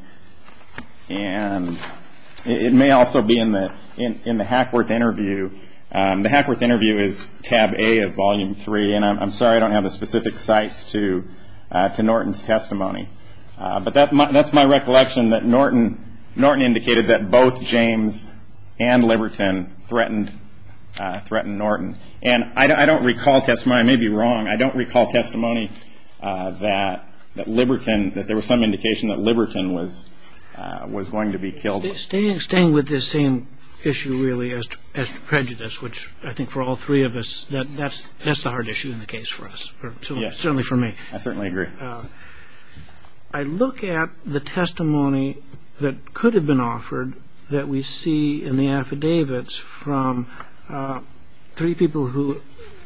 and it, it may also be in the in, in the Hackworth interview. Um, the Hackworth interview is tab A of volume three, and I'm, I'm sorry I don't have the specific sites to uh, to Norton's testimony. Uh, but that my, that's my recollection that Norton Norton indicated that both James and Liberton threatened uh, threatened Norton. And I, I don't recall testimony. I may be wrong. I don't recall testimony uh, that that Liberton that there was some indication that Liberton was uh, was going to be killed. Staying staying with this same issue really as to, as to prejudice, which I think for all three of us that that's that's the hard issue in the case for us. For, so Yes. Certainly for me. I certainly agree. Uh, I look at the testimony that could have been offered that we see in the affidavits from uh, three people who,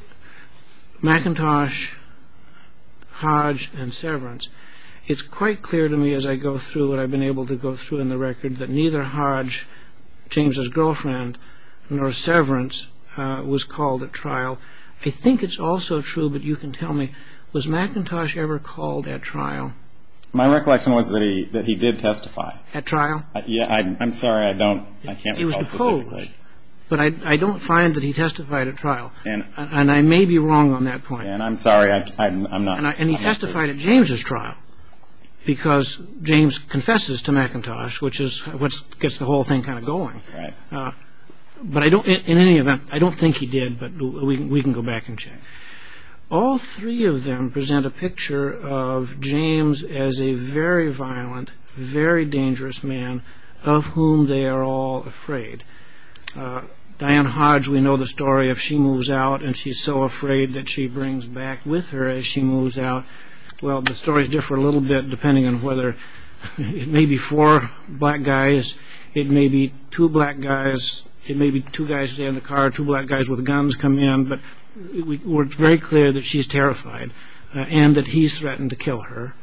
McIntosh, Hodge, and Severance. It's quite clear to me as I go through what I've been able to go through in the record that neither Hodge, James's girlfriend, nor Severance uh, was called at trial. I think it's also true, but you can tell me, was McIntosh ever called at trial? My recollection was that he that he did testify. At trial? Uh, yeah, I, I'm sorry, I don't, I can't He was recall deposed, specifically. but I, I don't find that he testified at trial. And And I may be wrong on that point. and I'm sorry, I, I'm, I'm not. And, I, and he I'm not testified at James's trial because James confesses to McIntosh, which is what gets the whole thing kind of going. Right. Uh, but I don't. In, in any event, I don't think he did. But we we can go back and check. All three of them present a picture of James as a very violent, very dangerous man of whom they are all afraid. Uh, Diane Hodge, we know the story of she moves out and she's so afraid that she brings back with her as she moves out. Well, the stories differ a little bit depending on whether it may be four black guys, it may be two black guys, it may be two guys stay in the car, two black guys with guns come in, but we, it's very clear that she's terrified uh, and that he's threatened to kill her.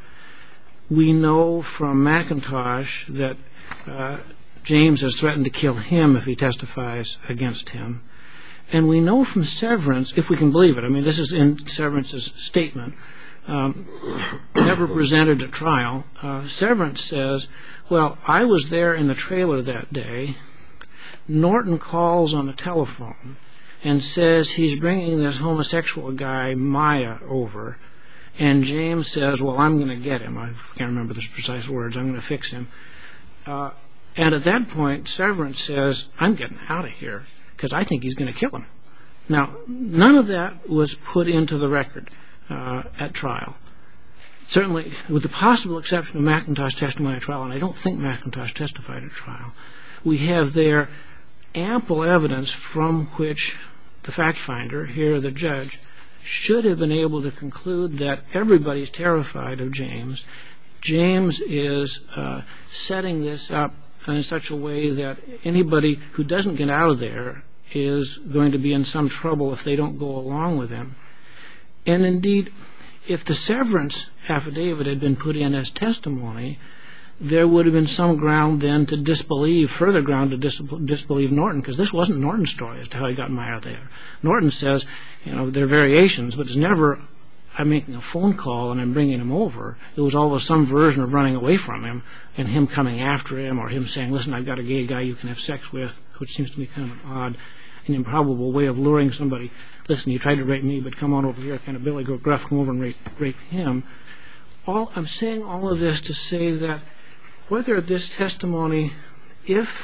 We know from McIntosh that uh, James has threatened to kill him if he testifies against him. And we know from Severance, if we can believe it, I mean, this is in Severance's statement, um, never presented at trial. Uh, Severance says, well, I was there in the trailer that day. Norton calls on the telephone and says he's bringing this homosexual guy, Maya, over. And James says, well, I'm going to get him. I can't remember the precise words. I'm going to fix him. Uh, and at that point, Severance says, I'm getting out of here because I think he's going to kill him. Now, none of that was put into the record uh, at trial. Certainly, with the possible exception of McIntosh testimony at trial, and I don't think McIntosh testified at trial, we have there ample evidence from which the fact finder, here the judge, should have been able to conclude that everybody's terrified of James. James is uh, setting this up in such a way that anybody who doesn't get out of there is going to be in some trouble if they don't go along with him. And indeed, if the Severance affidavit had been put in as testimony, there would have been some ground then to disbelieve, further ground to dis- disbelieve Norton, because this wasn't Norton's story as to how he got Maya there. Norton says, you know, there are variations, but it's never, I'm making a phone call and I'm bringing him over. It was always some version of running away from him and him coming after him, or him saying, listen, I've got a gay guy you can have sex with, which seems to me kind of an odd and improbable way of luring somebody. Listen, you tried to rape me, but come on over here, kind of Billy Go Gruff, come over and rape, rape him. All, I'm saying all of this to say that whether this testimony, if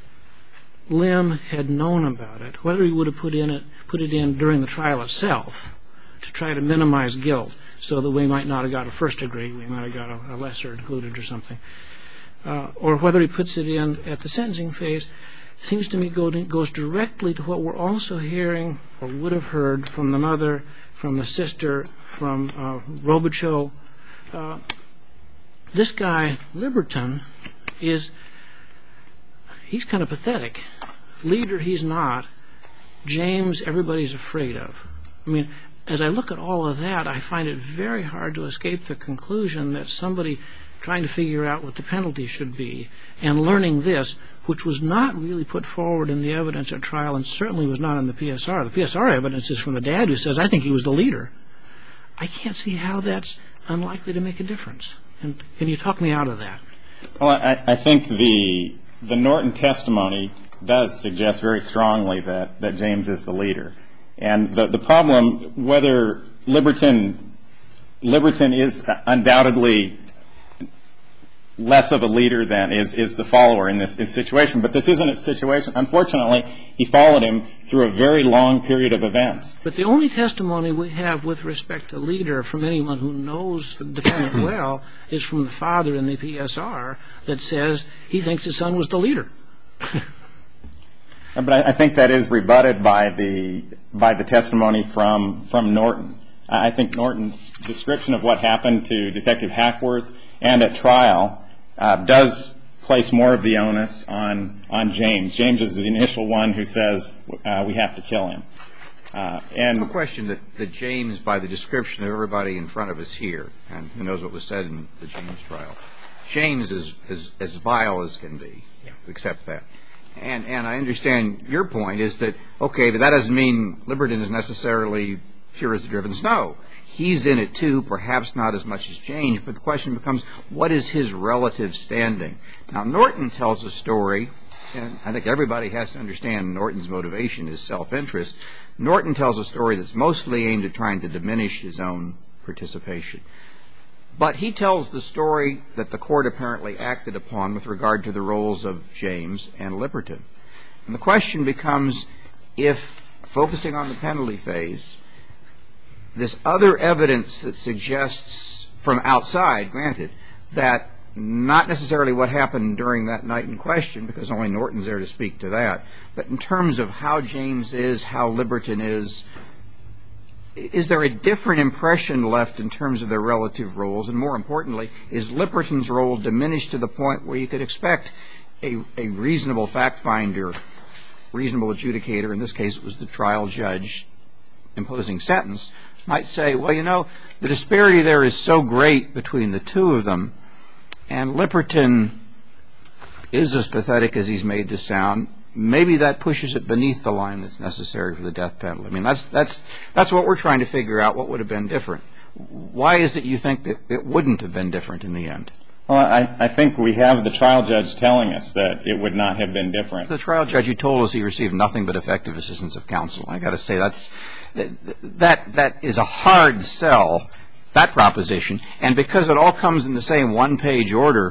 Lim had known about it, whether he would have put in it, put it in during the trial itself to try to minimize guilt so that we might not have got a first degree, we might have got a, a lesser included or something, uh, or whether he puts it in at the sentencing phase, seems to me go to, goes directly to what we're also hearing or would have heard from the mother, from the sister, from uh, Robichaux. Uh, this guy, Liberton, is, he's kind of pathetic. Leader, he's not. James, everybody's afraid of. I mean, as I look at all of that, I find it very hard to escape the conclusion that somebody trying to figure out what the penalty should be and learning this, which was not really put forward in the evidence at trial and certainly was not in the P S R. The P S R evidence is from the dad who says, I think he was the leader. I can't see how that's unlikely to make a difference. And can you talk me out of that? Well, I, I think the the Norton testimony does suggest very strongly that, that James is the leader. And the, the problem, whether Liberton, Liberton is undoubtedly less of a leader than is, is the follower in this, this situation. But this isn't a situation. Unfortunately, he followed him through a very long period of events. But the only testimony we have with respect to leader from anyone who knows the defendant well is from the father in the P S R that says he thinks his son was the leader. But I, I think that is rebutted by the by the testimony from from Norton. I think Norton's description of what happened to Detective Hackworth and at trial uh, does place more of the onus on on James. James is the initial one who says uh, we have to kill him. Uh, and no question that, that James, by the description of everybody in front of us here, and who knows what was said in the James trial, James is, is as vile as can be. Yeah. Accept that. And and I understand your point is that, okay, but that doesn't mean Liberton is necessarily pure as the driven snow. He's in it too, perhaps not as much as James, but the question becomes, what is his relative standing? Now, Norton tells a story, and I think everybody has to understand Norton's motivation is self-interest. Norton tells a story that's mostly aimed at trying to diminish his own participation. But he tells the story that the court apparently acted upon with regard to the roles of James and Liberton. And the question becomes, if focusing on the penalty phase, this other evidence that suggests from outside, granted, that not necessarily what happened during that night in question, because only Norton's there to speak to that, but in terms of how James is, how Liberton is, is there a different impression left in terms of their relative roles? And more importantly, is Liberton's role diminished to the point where you could expect a, a reasonable fact finder, reasonable adjudicator, in this case it was the trial judge imposing sentence, might say, well, you know, the disparity there is so great between the two of them, and Liberton is as pathetic as he's made to sound. Maybe that pushes it beneath the line that's necessary for the death penalty. I mean, that's that's that's what we're trying to figure out, what would have been different. Why is it you think that it wouldn't have been different in the end? Well, I, I think we have the trial judge telling us that it would not have been different. The trial judge, who told us he received nothing but effective assistance of counsel. I got to say, that's that that is a hard sell, that proposition. And because it all comes in the same one-page order,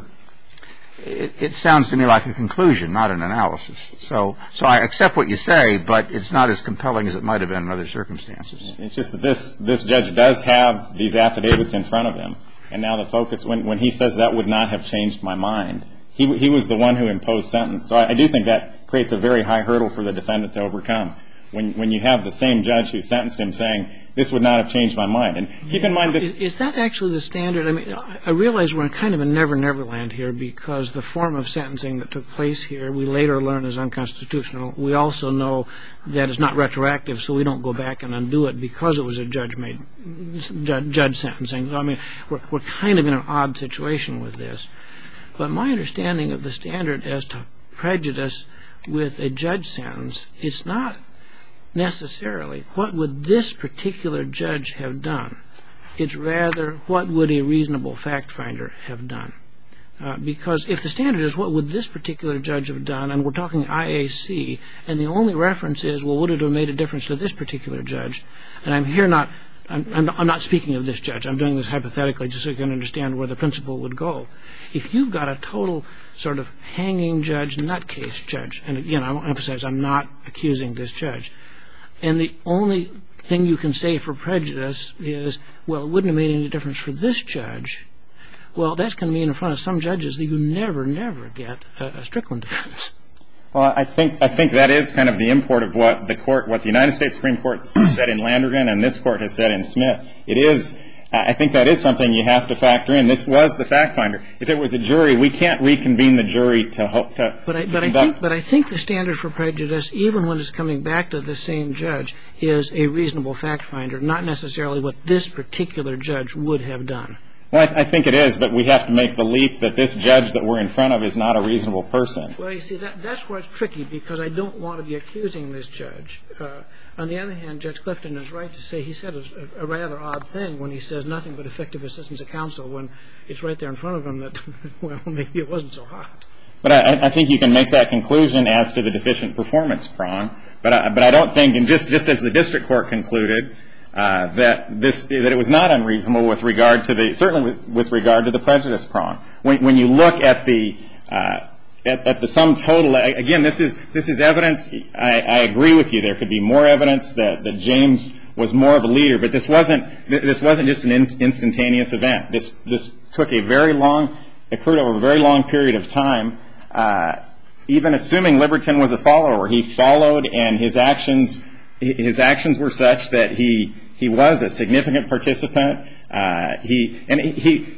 it, it sounds to me like a conclusion, not an analysis. So, so I accept what you say, but it's not as compelling as it might have been in other circumstances. It's just that this this judge does have these affidavits in front of him. And now the focus, when, when he says that would not have changed my mind, he, he was the one who imposed sentence. So I, I do think that creates a very high hurdle for the defendant to overcome. When, when you have the same judge who sentenced him saying, this would not have changed my mind. And keep in mind this... Is, is that actually the standard? I mean, I realize we're in kind of a never-never land here because the form of sentencing that took place here, we later learn is unconstitutional. We also know that it's not retroactive, so we don't go back and undo it because it was a judge-made, judge, judge sentencing. I mean, we're, we're kind of in an odd situation with this. But my understanding of the standard as to prejudice with a judge sentence, it's not necessarily what would this particular judge have done. It's rather what would a reasonable fact finder have done. Uh, because if the standard is what would this particular judge have done, and we're talking I A C, and the only reference is, well, would it have made a difference to this particular judge? And I'm here not, I'm, I'm, I'm not speaking of this judge. I'm doing this hypothetically just so you can understand where the principle would go. If you've got a total sort of hanging judge, nutcase judge, and again, I want to emphasize I'm not accusing this judge, and the only thing you can say for prejudice is, well, it wouldn't have made any difference for this judge. Well, that's going to mean in front of some judges that you never, never get a, a Strickland defense. Well, I think I think that is kind of the import of what the court, what the United States Supreme Court said in Landrigan and this court has said in Smith. It is, I think that is something you have to factor in. This was the fact finder. If it was a jury, we can't reconvene the jury to hope to. But I, to but I think, but I think the standard for prejudice, even when it's coming back to the same judge, is a reasonable fact finder, not necessarily what this particular judge would have done. Well, I, I think it is, but we have to make the leap that this judge that we're in front of is not a reasonable person. Well, you see, that, that's where it's tricky, because I don't want to be accusing this judge. Uh, on the other hand, Judge Clifton is right to say he said a, a rather odd thing when he says nothing but effective assistance of counsel when it's right there in front of him that, well, maybe it wasn't so hot. But I, I think you can make that conclusion as to the deficient performance prong. But I, but I don't think, and just, just as the district court concluded, Uh, that this that it was not unreasonable with regard to the certainly with, with regard to the prejudice prong. When, when you look at the uh, at, at the sum total, again, this is this is evidence. I, I agree with you. There could be more evidence that, that James was more of a leader, but this wasn't this wasn't just an in, instantaneous event. This this took a very long occurred over a very long period of time. Uh, even assuming Liberton was a follower, he followed, and his actions his actions were such that he. He was a significant participant. Uh, he and he,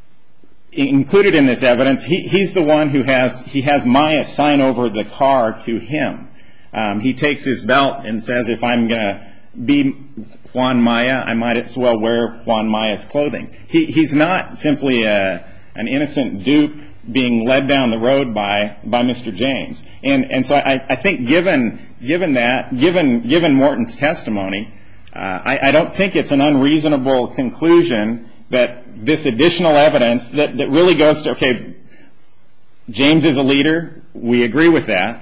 he included in this evidence. He, he's the one who has he has Maya sign over the car to him. Um, he takes his belt and says, "If I'm going to be Juan Maya, I might as well wear Juan Maya's clothing." He, he's not simply a, an innocent dupe being led down the road by by Mister James. And and so I, I think given given that given given Morton's testimony. Uh, I, I don't think it's an unreasonable conclusion that this additional evidence that, that really goes to, okay, James is a leader. We agree with that.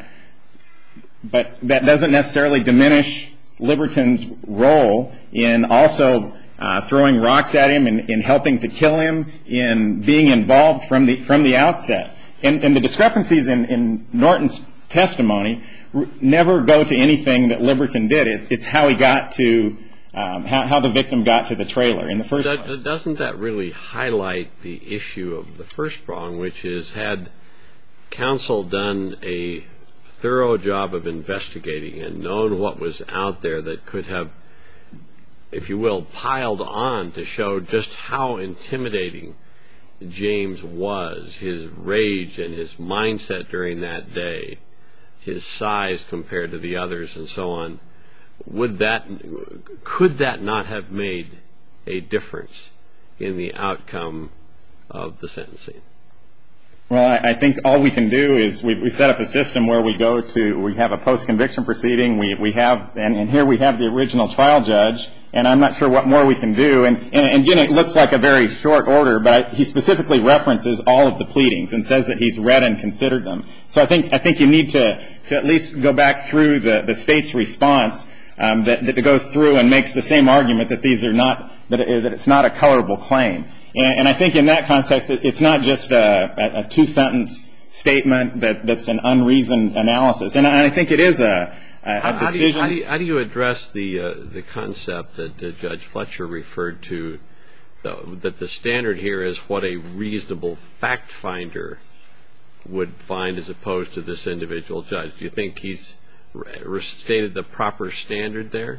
But that doesn't necessarily diminish Liberton's role in also uh, throwing rocks at him and in helping to kill him, in being involved from the from the outset. And, and the discrepancies in, in Norton's testimony never go to anything that Liberton did. It's, it's how he got to um, how, how the victim got to the trailer in the first That, place. Doesn't that really highlight the issue of the first prong, which is, had counsel done a thorough job of investigating and known what was out there that could have, if you will, piled on to show just how intimidating James was, his rage and his mindset during that day, his size compared to the others and so on, would that, could that not have made a difference in the outcome of the sentencing? Well, I, I think all we can do is we, we set up a system where we go to, we have a post-conviction proceeding, we, we have, and, and here we have the original trial judge, and I'm not sure what more we can do. And, and, and again, it looks like a very short order, but I, he specifically references all of the pleadings and says that he's read and considered them. So I think I think you need to, to at least go back through the, the state's response um, that, that goes through and makes the same argument that these are not, that, it, that it's not a colorable claim. And, and I think in that context, it, it's not just a, a, a two-sentence statement that, that's an unreasoned analysis. And I, I think it is a How, a decision. how, do you, how, do you, how do you address the uh, the concept that uh, Judge Fletcher referred to, uh, that the standard here is what a reasonable fact finder would find as opposed to this individual judge? Do you think he's stated the proper standard there?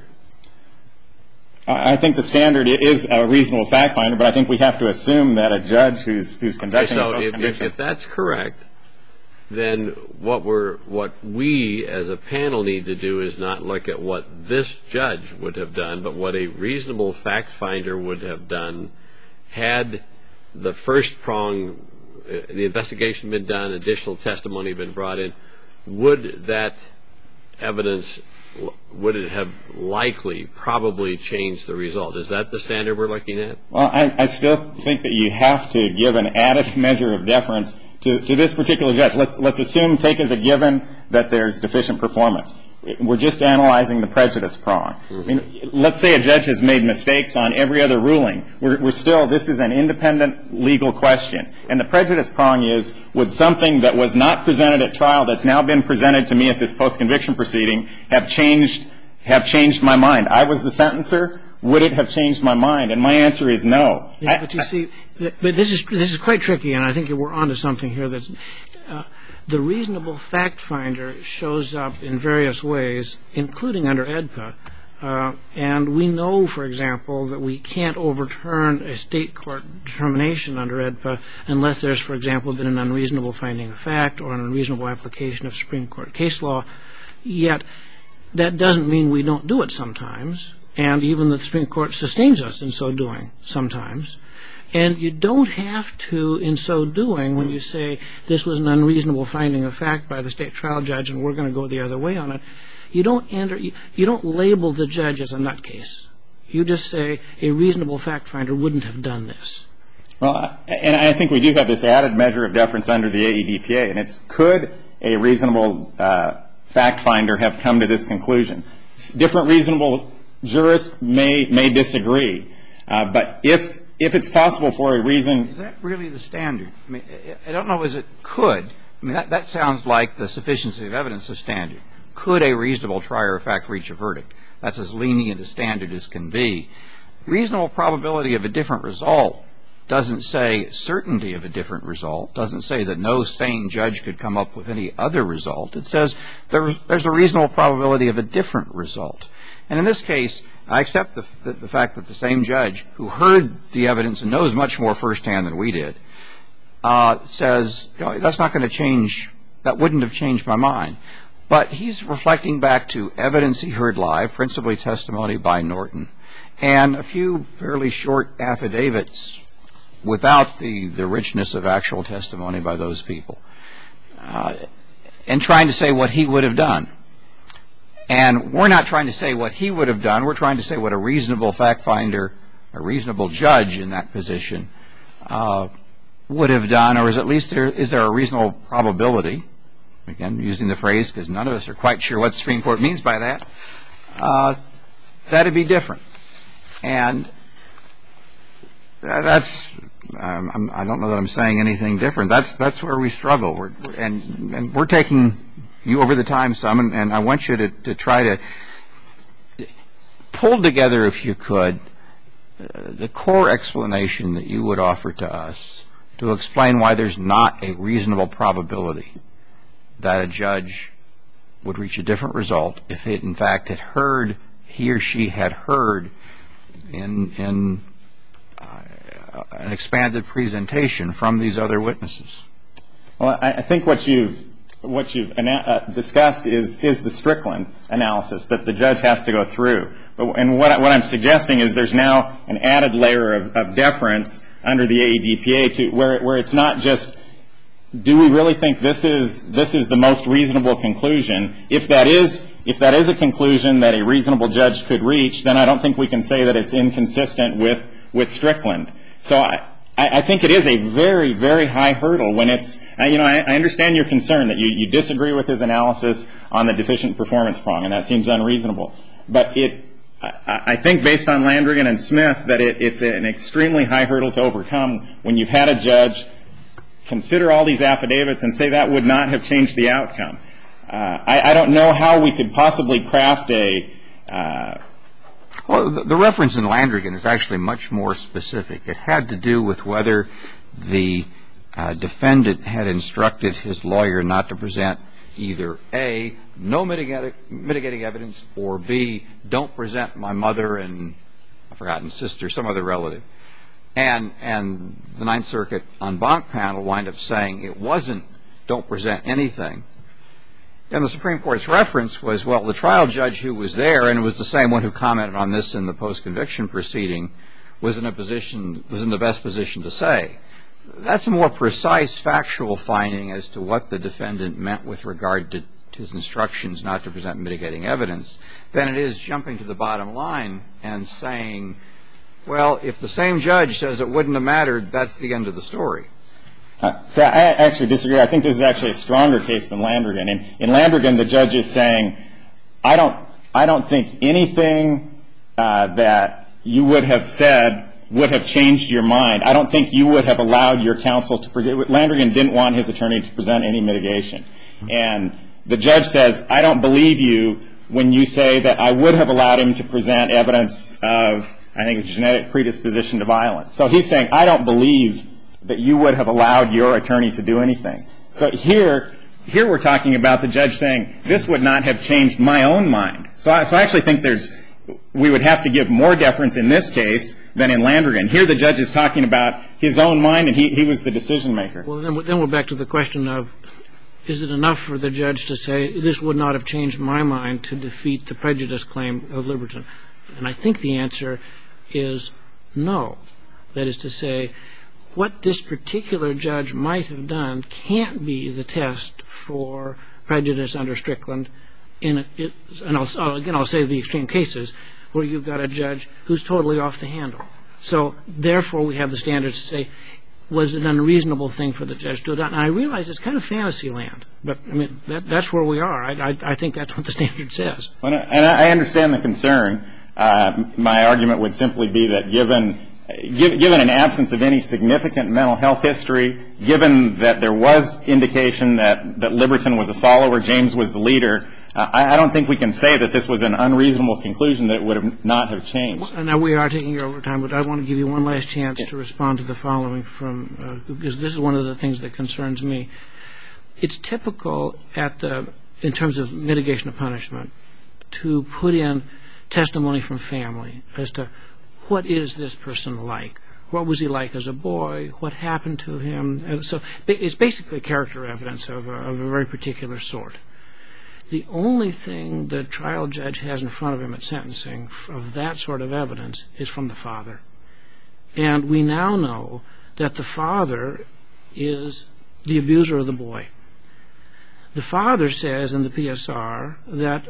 I think the standard is a reasonable fact finder, but I think we have to assume that a judge who's who's conducting okay, so a post-conviction. if, if that's correct, then what we're what we as a panel need to do is not look at what this judge would have done, but what a reasonable fact finder would have done had the first prong, uh, the investigation been done, additional testimony been brought in. Would that evidence, would it have likely probably changed the result? Is that the standard we're looking at? Well, I, I still think that you have to give an added measure of deference to, to this particular judge. Let's let's assume, take as a given, that there's deficient performance. We're just analyzing the prejudice prong. Mm-hmm. I mean, let's say a judge has made mistakes on every other ruling. We're, we're still, this is an independent legal question. And the prejudice prong is, would something that was not presented at trial that's now been presented to me at this post-conviction proceeding have changed, have changed my mind? I was the sentencer. Would it have changed my mind? And my answer is no. Yeah, I, but you I, see, but this is this is quite tricky, and I think we're onto something here. That's uh, the reasonable fact finder shows up in various ways, including under E D P A. Uh, and we know, for example, that we can't overturn a state court determination under E D P A unless there's, for example, been an unreasonable finding of fact or an unreasonable application of Supreme Court case law. Yet that doesn't mean we don't do it sometimes. And even the Supreme Court sustains us in so doing sometimes. And you don't have to, in so doing, when you say this was an unreasonable finding of fact by the state trial judge and we're going to go the other way on it, you don't enter, you, you don't label the judge as a nutcase. You just say a reasonable fact finder wouldn't have done this. Well, and I think we do have this added measure of deference under the A E D P A, and it's, could a reasonable uh, fact finder have come to this conclusion? Different reasonable jurists may may disagree, uh, but if if it's possible for a reason, is that really the standard? I mean, I don't know. Is it could? I mean, that that sounds like the sufficiency of evidence of standard. Could a reasonable trier of fact reach a verdict? That's as lenient a standard as can be. Reasonable probability of a different result doesn't say certainty of a different result. Doesn't say that no sane judge could come up with any other result. It says there's there's a reasonable probability of a different result. And in this case, I accept the, the, the fact that the same judge who heard the evidence and knows much more firsthand than we did uh, says, you know, that's not going to change, that wouldn't have changed my mind. But he's reflecting back to evidence he heard live, principally testimony by Norton, and a few fairly short affidavits without the, the richness of actual testimony by those people, uh, and trying to say what he would have done. And we're not trying to say what he would have done. We're trying to say what a reasonable fact finder, a reasonable judge in that position uh, would have done, or is at least there, is there a reasonable probability, again, using the phrase because none of us are quite sure what the Supreme Court means by that, uh, that'd be different. And that's, um, I'm, I don't know that I'm saying anything different. That's that's where we struggle. We're, we're, and, and we're taking you over the time some, and, and I want you to, to try to pull together, if you could, uh, the core explanation that you would offer to us to explain why there's not a reasonable probability that a judge would reach a different result if it, in fact, had heard, he or she had heard in, in uh, an expanded presentation from these other witnesses. Well, I, I think what you've what you've uh, discussed is is the Strickland analysis that the judge has to go through. But, and what, what I'm suggesting is there's now an added layer of, of deference under the A E D P A to where where it's not just, do we really think this is this is the most reasonable conclusion? If that is if that is a conclusion that a reasonable judge could reach, then I don't think we can say that it's inconsistent with with Strickland. So I, I think it is a very, very high hurdle when it's, you know, I, I understand your concern that you, you disagree with his analysis on the deficient performance prong, and that seems unreasonable. But it, I, I think based on Landrigan and Smith that it, it's an extremely high hurdle to overcome when you've had a judge consider all these affidavits and say that would not have changed the outcome. Uh, I, I don't know how we could possibly craft a uh, Well, the, the reference in Landrigan is actually much more specific. It had to do with whether the uh, defendant had instructed his lawyer not to present either A, no mitigating, mitigating evidence, or B, don't present my mother and, I've forgotten, sister, some other relative. And, and the Ninth Circuit en banc panel wind up saying it wasn't don't present anything. And the Supreme Court's reference was, well, the trial judge who was there, and was the same one who commented on this in the post-conviction proceeding, was in a position, was in the best position to say. That's a more precise factual finding as to what the defendant meant with regard to his instructions not to present mitigating evidence than it is jumping to the bottom line and saying, well, if the same judge says it wouldn't have mattered, that's the end of the story. Uh, so I actually disagree. I think this is actually a stronger case than Landrigan. In, in Landrigan, the judge is saying, I don't, I don't think anything uh, that you would have said would have changed your mind. I don't think you would have allowed your counsel to present. Landrigan didn't want his attorney to present any mitigation. And the judge says, I don't believe you when you say that I would have allowed him to present evidence of, I think, a genetic predisposition to violence. So he's saying, I don't believe that you would have allowed your attorney to do anything. So here, here we're talking about the judge saying, this would not have changed my own mind. So I, so I actually think there's, we would have to give more deference in this case than in Landrigan. Here the judge is talking about his own mind, and he, he was the decision maker. Well, then, then we're back to the question of, is it enough for the judge to say, this would not have changed my mind to defeat the prejudice claim of Liberton? And I think the answer is no. That is to say, what this particular judge might have done can't be the test for prejudice under Strickland. In it, and I'll, again, I'll say the extreme cases where you've got a judge who's totally off the handle. So therefore, we have the standards to say, was it an unreasonable thing for the judge to have done? And I realize it's kind of fantasy land, but I mean that, that's where we are. I, I, I think that's what the standard says. Well, and I understand the concern. Uh, my argument would simply be that given Given an absence of any significant mental health history, given that there was indication that, that Liberton was a follower, James was the leader, uh, I, I don't think we can say that this was an unreasonable conclusion that it would have not have changed. And now we are taking your overtime, but I want to give you one last chance to respond to the following from, uh, because this is one of the things that concerns me. It's typical at the, in terms of mitigation of punishment, to put in testimony from family as to what is this person like? What was he like as a boy? What happened to him? And so it's basically character evidence of a, of a very particular sort. The only thing the trial judge has in front of him at sentencing of that sort of evidence is from the father. And we now know that the father is the abuser of the boy. The father says in the P S R that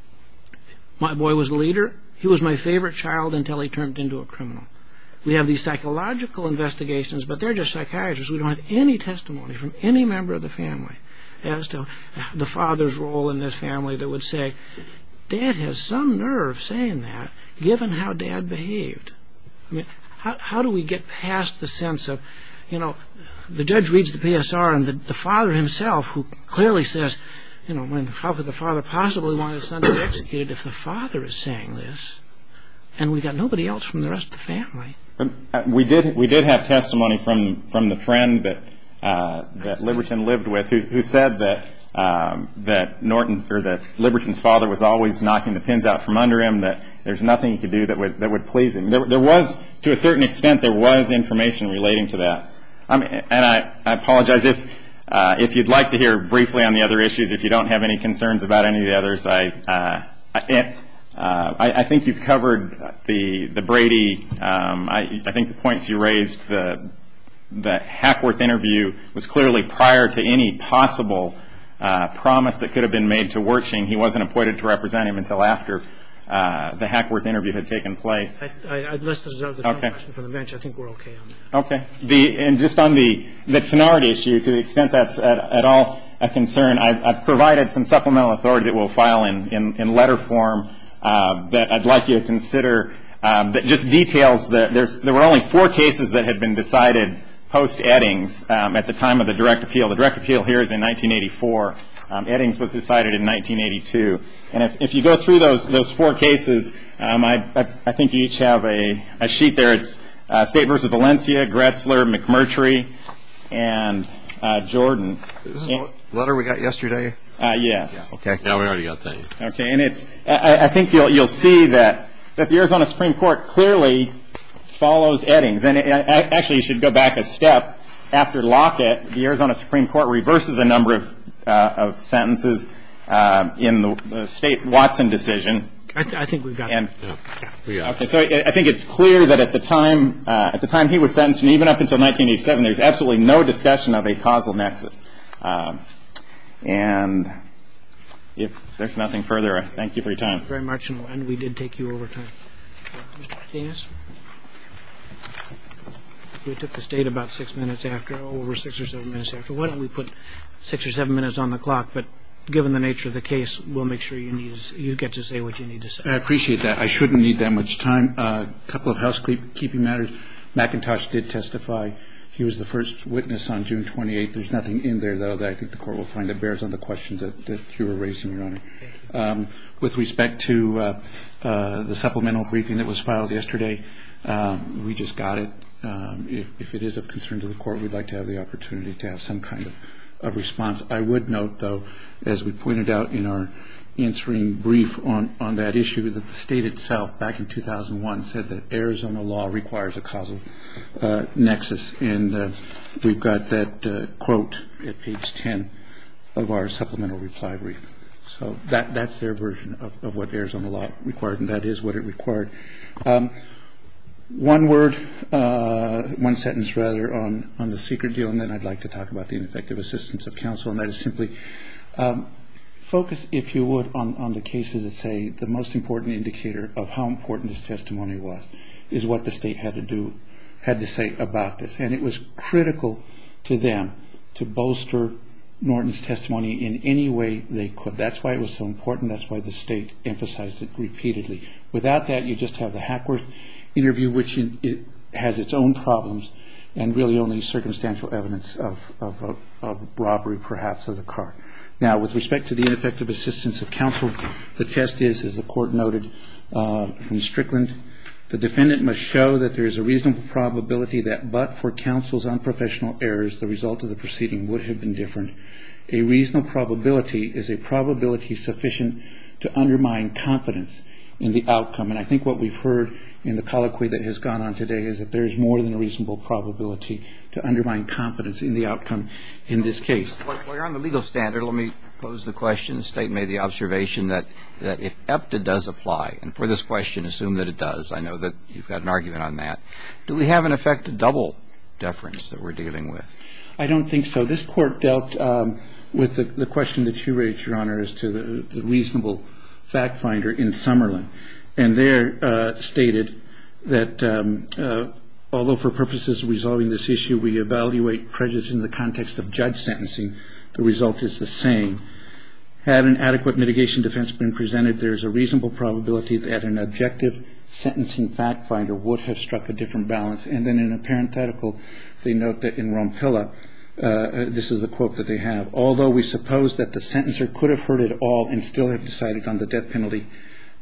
my boy was a leader. He was my favorite child until he turned into a criminal. We have these psychological investigations, but they're just psychiatrists. We don't have any testimony from any member of the family as to the father's role in this family that would say, Dad has some nerve saying that, given how Dad behaved. I mean, how, how do we get past the sense of, you know, the judge reads the P S R and the, the father himself, who clearly says, you know, when, how could the father possibly want his son to be executed if the father is saying this? and we got nobody else from the rest of the family. We did we did have testimony from from the friend that uh, that Liberton lived with, who who said that um, that Norton or that Liberton's father was always knocking the pins out from under him. That there's nothing he could do that would that would please him. There, there was, to a certain extent, there was information relating to that. I mean, and I, I apologize if uh, if you'd like to hear briefly on the other issues. If you don't have any concerns about any of the others, I. Uh, I Uh, I, I think you've covered the the Brady. Um, I, I think the points you raised, the the Hackworth interview was clearly prior to any possible uh, promise that could have been made to Wertsching. He wasn't appointed to represent him until after uh, the Hackworth interview had taken place. I, I, unless there's another okay. question from the bench, I think we're okay on that. Okay. The and just on the the Tenard issue, to the extent that's at, at all a concern, I've, I've provided some supplemental authority that we'll file in in, in letter form. Uh, that I'd like you to consider, um, that just details that there's, there were only four cases that had been decided post-Eddings um, at the time of the direct appeal. The direct appeal here is in nineteen eighty-four. Um, Eddings was decided in nineteen eighty-two. And if, if you go through those those four cases, um, I, I, I think you each have a, a sheet there. It's uh, State versus Valencia, Gretzler, McMurtry, and uh, Jordan. This is the letter we got yesterday? Uh, yes. Yeah, okay. Yeah, we already got that. Okay, and it's. I, I think you'll you'll see that that the Arizona Supreme Court clearly follows Eddings, and it, I, actually you should go back a step. After Lockett, the Arizona Supreme Court reverses a number of uh, of sentences uh, in the, the state Watson decision. I, th- I think we've got and, that. Yeah, we got okay, so I, I think it's clear that at the time uh, at the time he was sentenced, and even up until nineteen eighty-seven, there's absolutely no discussion of a causal nexus. Um, And if there's nothing further, I thank you for your time. Very much, and, and we did take you over time. Uh, Mister Martinez? We took the state about six minutes after, over six or seven minutes after. Why don't we put six or seven minutes on the clock? But given the nature of the case, we'll make sure you need to, you get to say what you need to say. I appreciate that. I shouldn't need that much time. A uh, couple of housekeeping matters. McIntosh did testify. He was the first witness on June twenty-eighth. There's nothing in there, though, that I think the Court will find that bears on the questions that, that you were raising, Your Honor. Um, with respect to uh, uh, the supplemental briefing that was filed yesterday, um, we just got it. Um, if, if it is of concern to the Court, we'd like to have the opportunity to have some kind of, of response. I would note, though, as we pointed out in our answering brief on, on that issue, that the state itself back in two thousand one said that Arizona law requires a causal uh, nexus, and uh, we've got that uh, quote at page ten of our supplemental reply brief. So that that's their version of, of what Arizona law required, and that is what it required. Um, one word, uh, one sentence rather, on, on the secret deal, and then I'd like to talk about the ineffective assistance of counsel, and that is simply um, focus, if you would, on, on the cases that say the most important indicator of how important this testimony was is what the state had to do, had to say about this. And it was critical to them to bolster Norton's testimony in any way they could. That's why it was so important. That's why the state emphasized it repeatedly. Without that, you just have the Hackworth interview, which in, it has its own problems, and really only circumstantial evidence of, of, of, of robbery, perhaps, of the car. Now, with respect to the ineffective assistance of counsel, the test is, as the Court noted uh, from Strickland, the defendant must show that there is a reasonable probability that but for counsel's unprofessional errors, the result of the proceeding would have been different. A reasonable probability is a probability sufficient to undermine confidence in the outcome. And I think what we've heard in the colloquy that has gone on today is that there is more than a reasonable probability to undermine confidence in the outcome in this case. While you're on the legal standard, let me pose the question. The state made the observation that, that if EPTA does apply, and for this question, assume that it does. I know that you've got an argument on that. Do we have, in effect, a double deference that we're dealing with? I don't think so. This Court dealt um, with the, the question that you raised, Your Honor, as to the, the reasonable fact finder in Summerlin, and there uh, stated that um, uh, although for purposes of resolving this issue we evaluate prejudice in the context of judge sentencing, the result is the same. Had an adequate mitigation defense been presented, there is a reasonable probability that an objective sentencing fact finder would have struck a different balance. And then in a parenthetical, they note that in Rompilla, Uh, this is the quote that they have. Although we suppose that the sentencer could have heard it all and still have decided on the death penalty,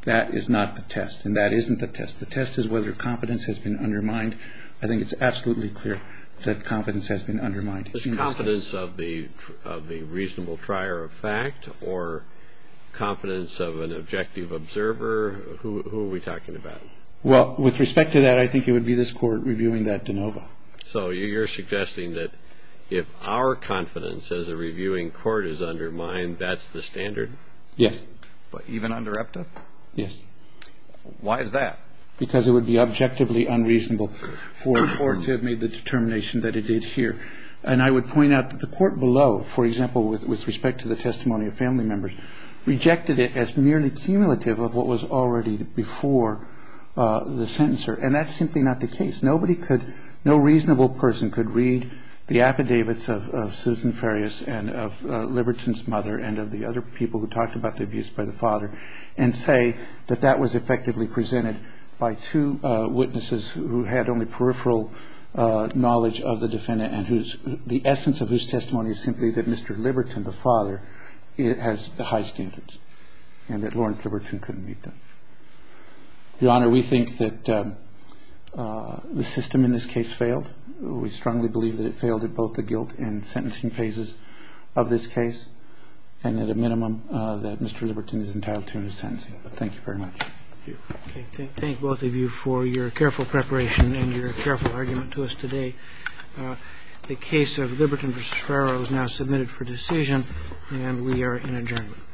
That is not the test, and that isn't the test. The test is whether confidence has been undermined. I think it's absolutely clear that confidence has been undermined. Is confidence of the of the reasonable trier of fact, or confidence of an objective observer? Who, who are we talking about? Well, with respect to that, I think it would be this Court reviewing that de novo. So you're suggesting that if our confidence as a reviewing court is undermined, that's the standard? Yes. But even under E P T A? Yes. Why is that? Because it would be objectively unreasonable for a court to have made the determination that it did here. And I would point out that the court below, for example, with, with respect to the testimony of family members, rejected it as merely cumulative of what was already before uh, the sentencer. And that's simply not the case. Nobody could, no reasonable person could read the affidavits of, of Susan Farias and of uh, Liberton's mother and of the other people who talked about the abuse by the father and say that that was effectively presented by two uh, witnesses who had only peripheral uh, knowledge of the defendant and whose the essence of whose testimony is simply that Mister Liberton, the father, has high standards and that Lawrence Liberton couldn't meet them. Your Honor, we think that um, uh, the system in this case failed. We strongly believe that it failed at both the guilt and sentencing phases of this case, and at a minimum uh, that Mister Liberton is entitled to in his sentencing. Thank you very much. Okay, th- thank both of you for your careful preparation and your careful argument to us today. Uh, the case of Liberton versus Schreiro is now submitted for decision, and we are in adjournment.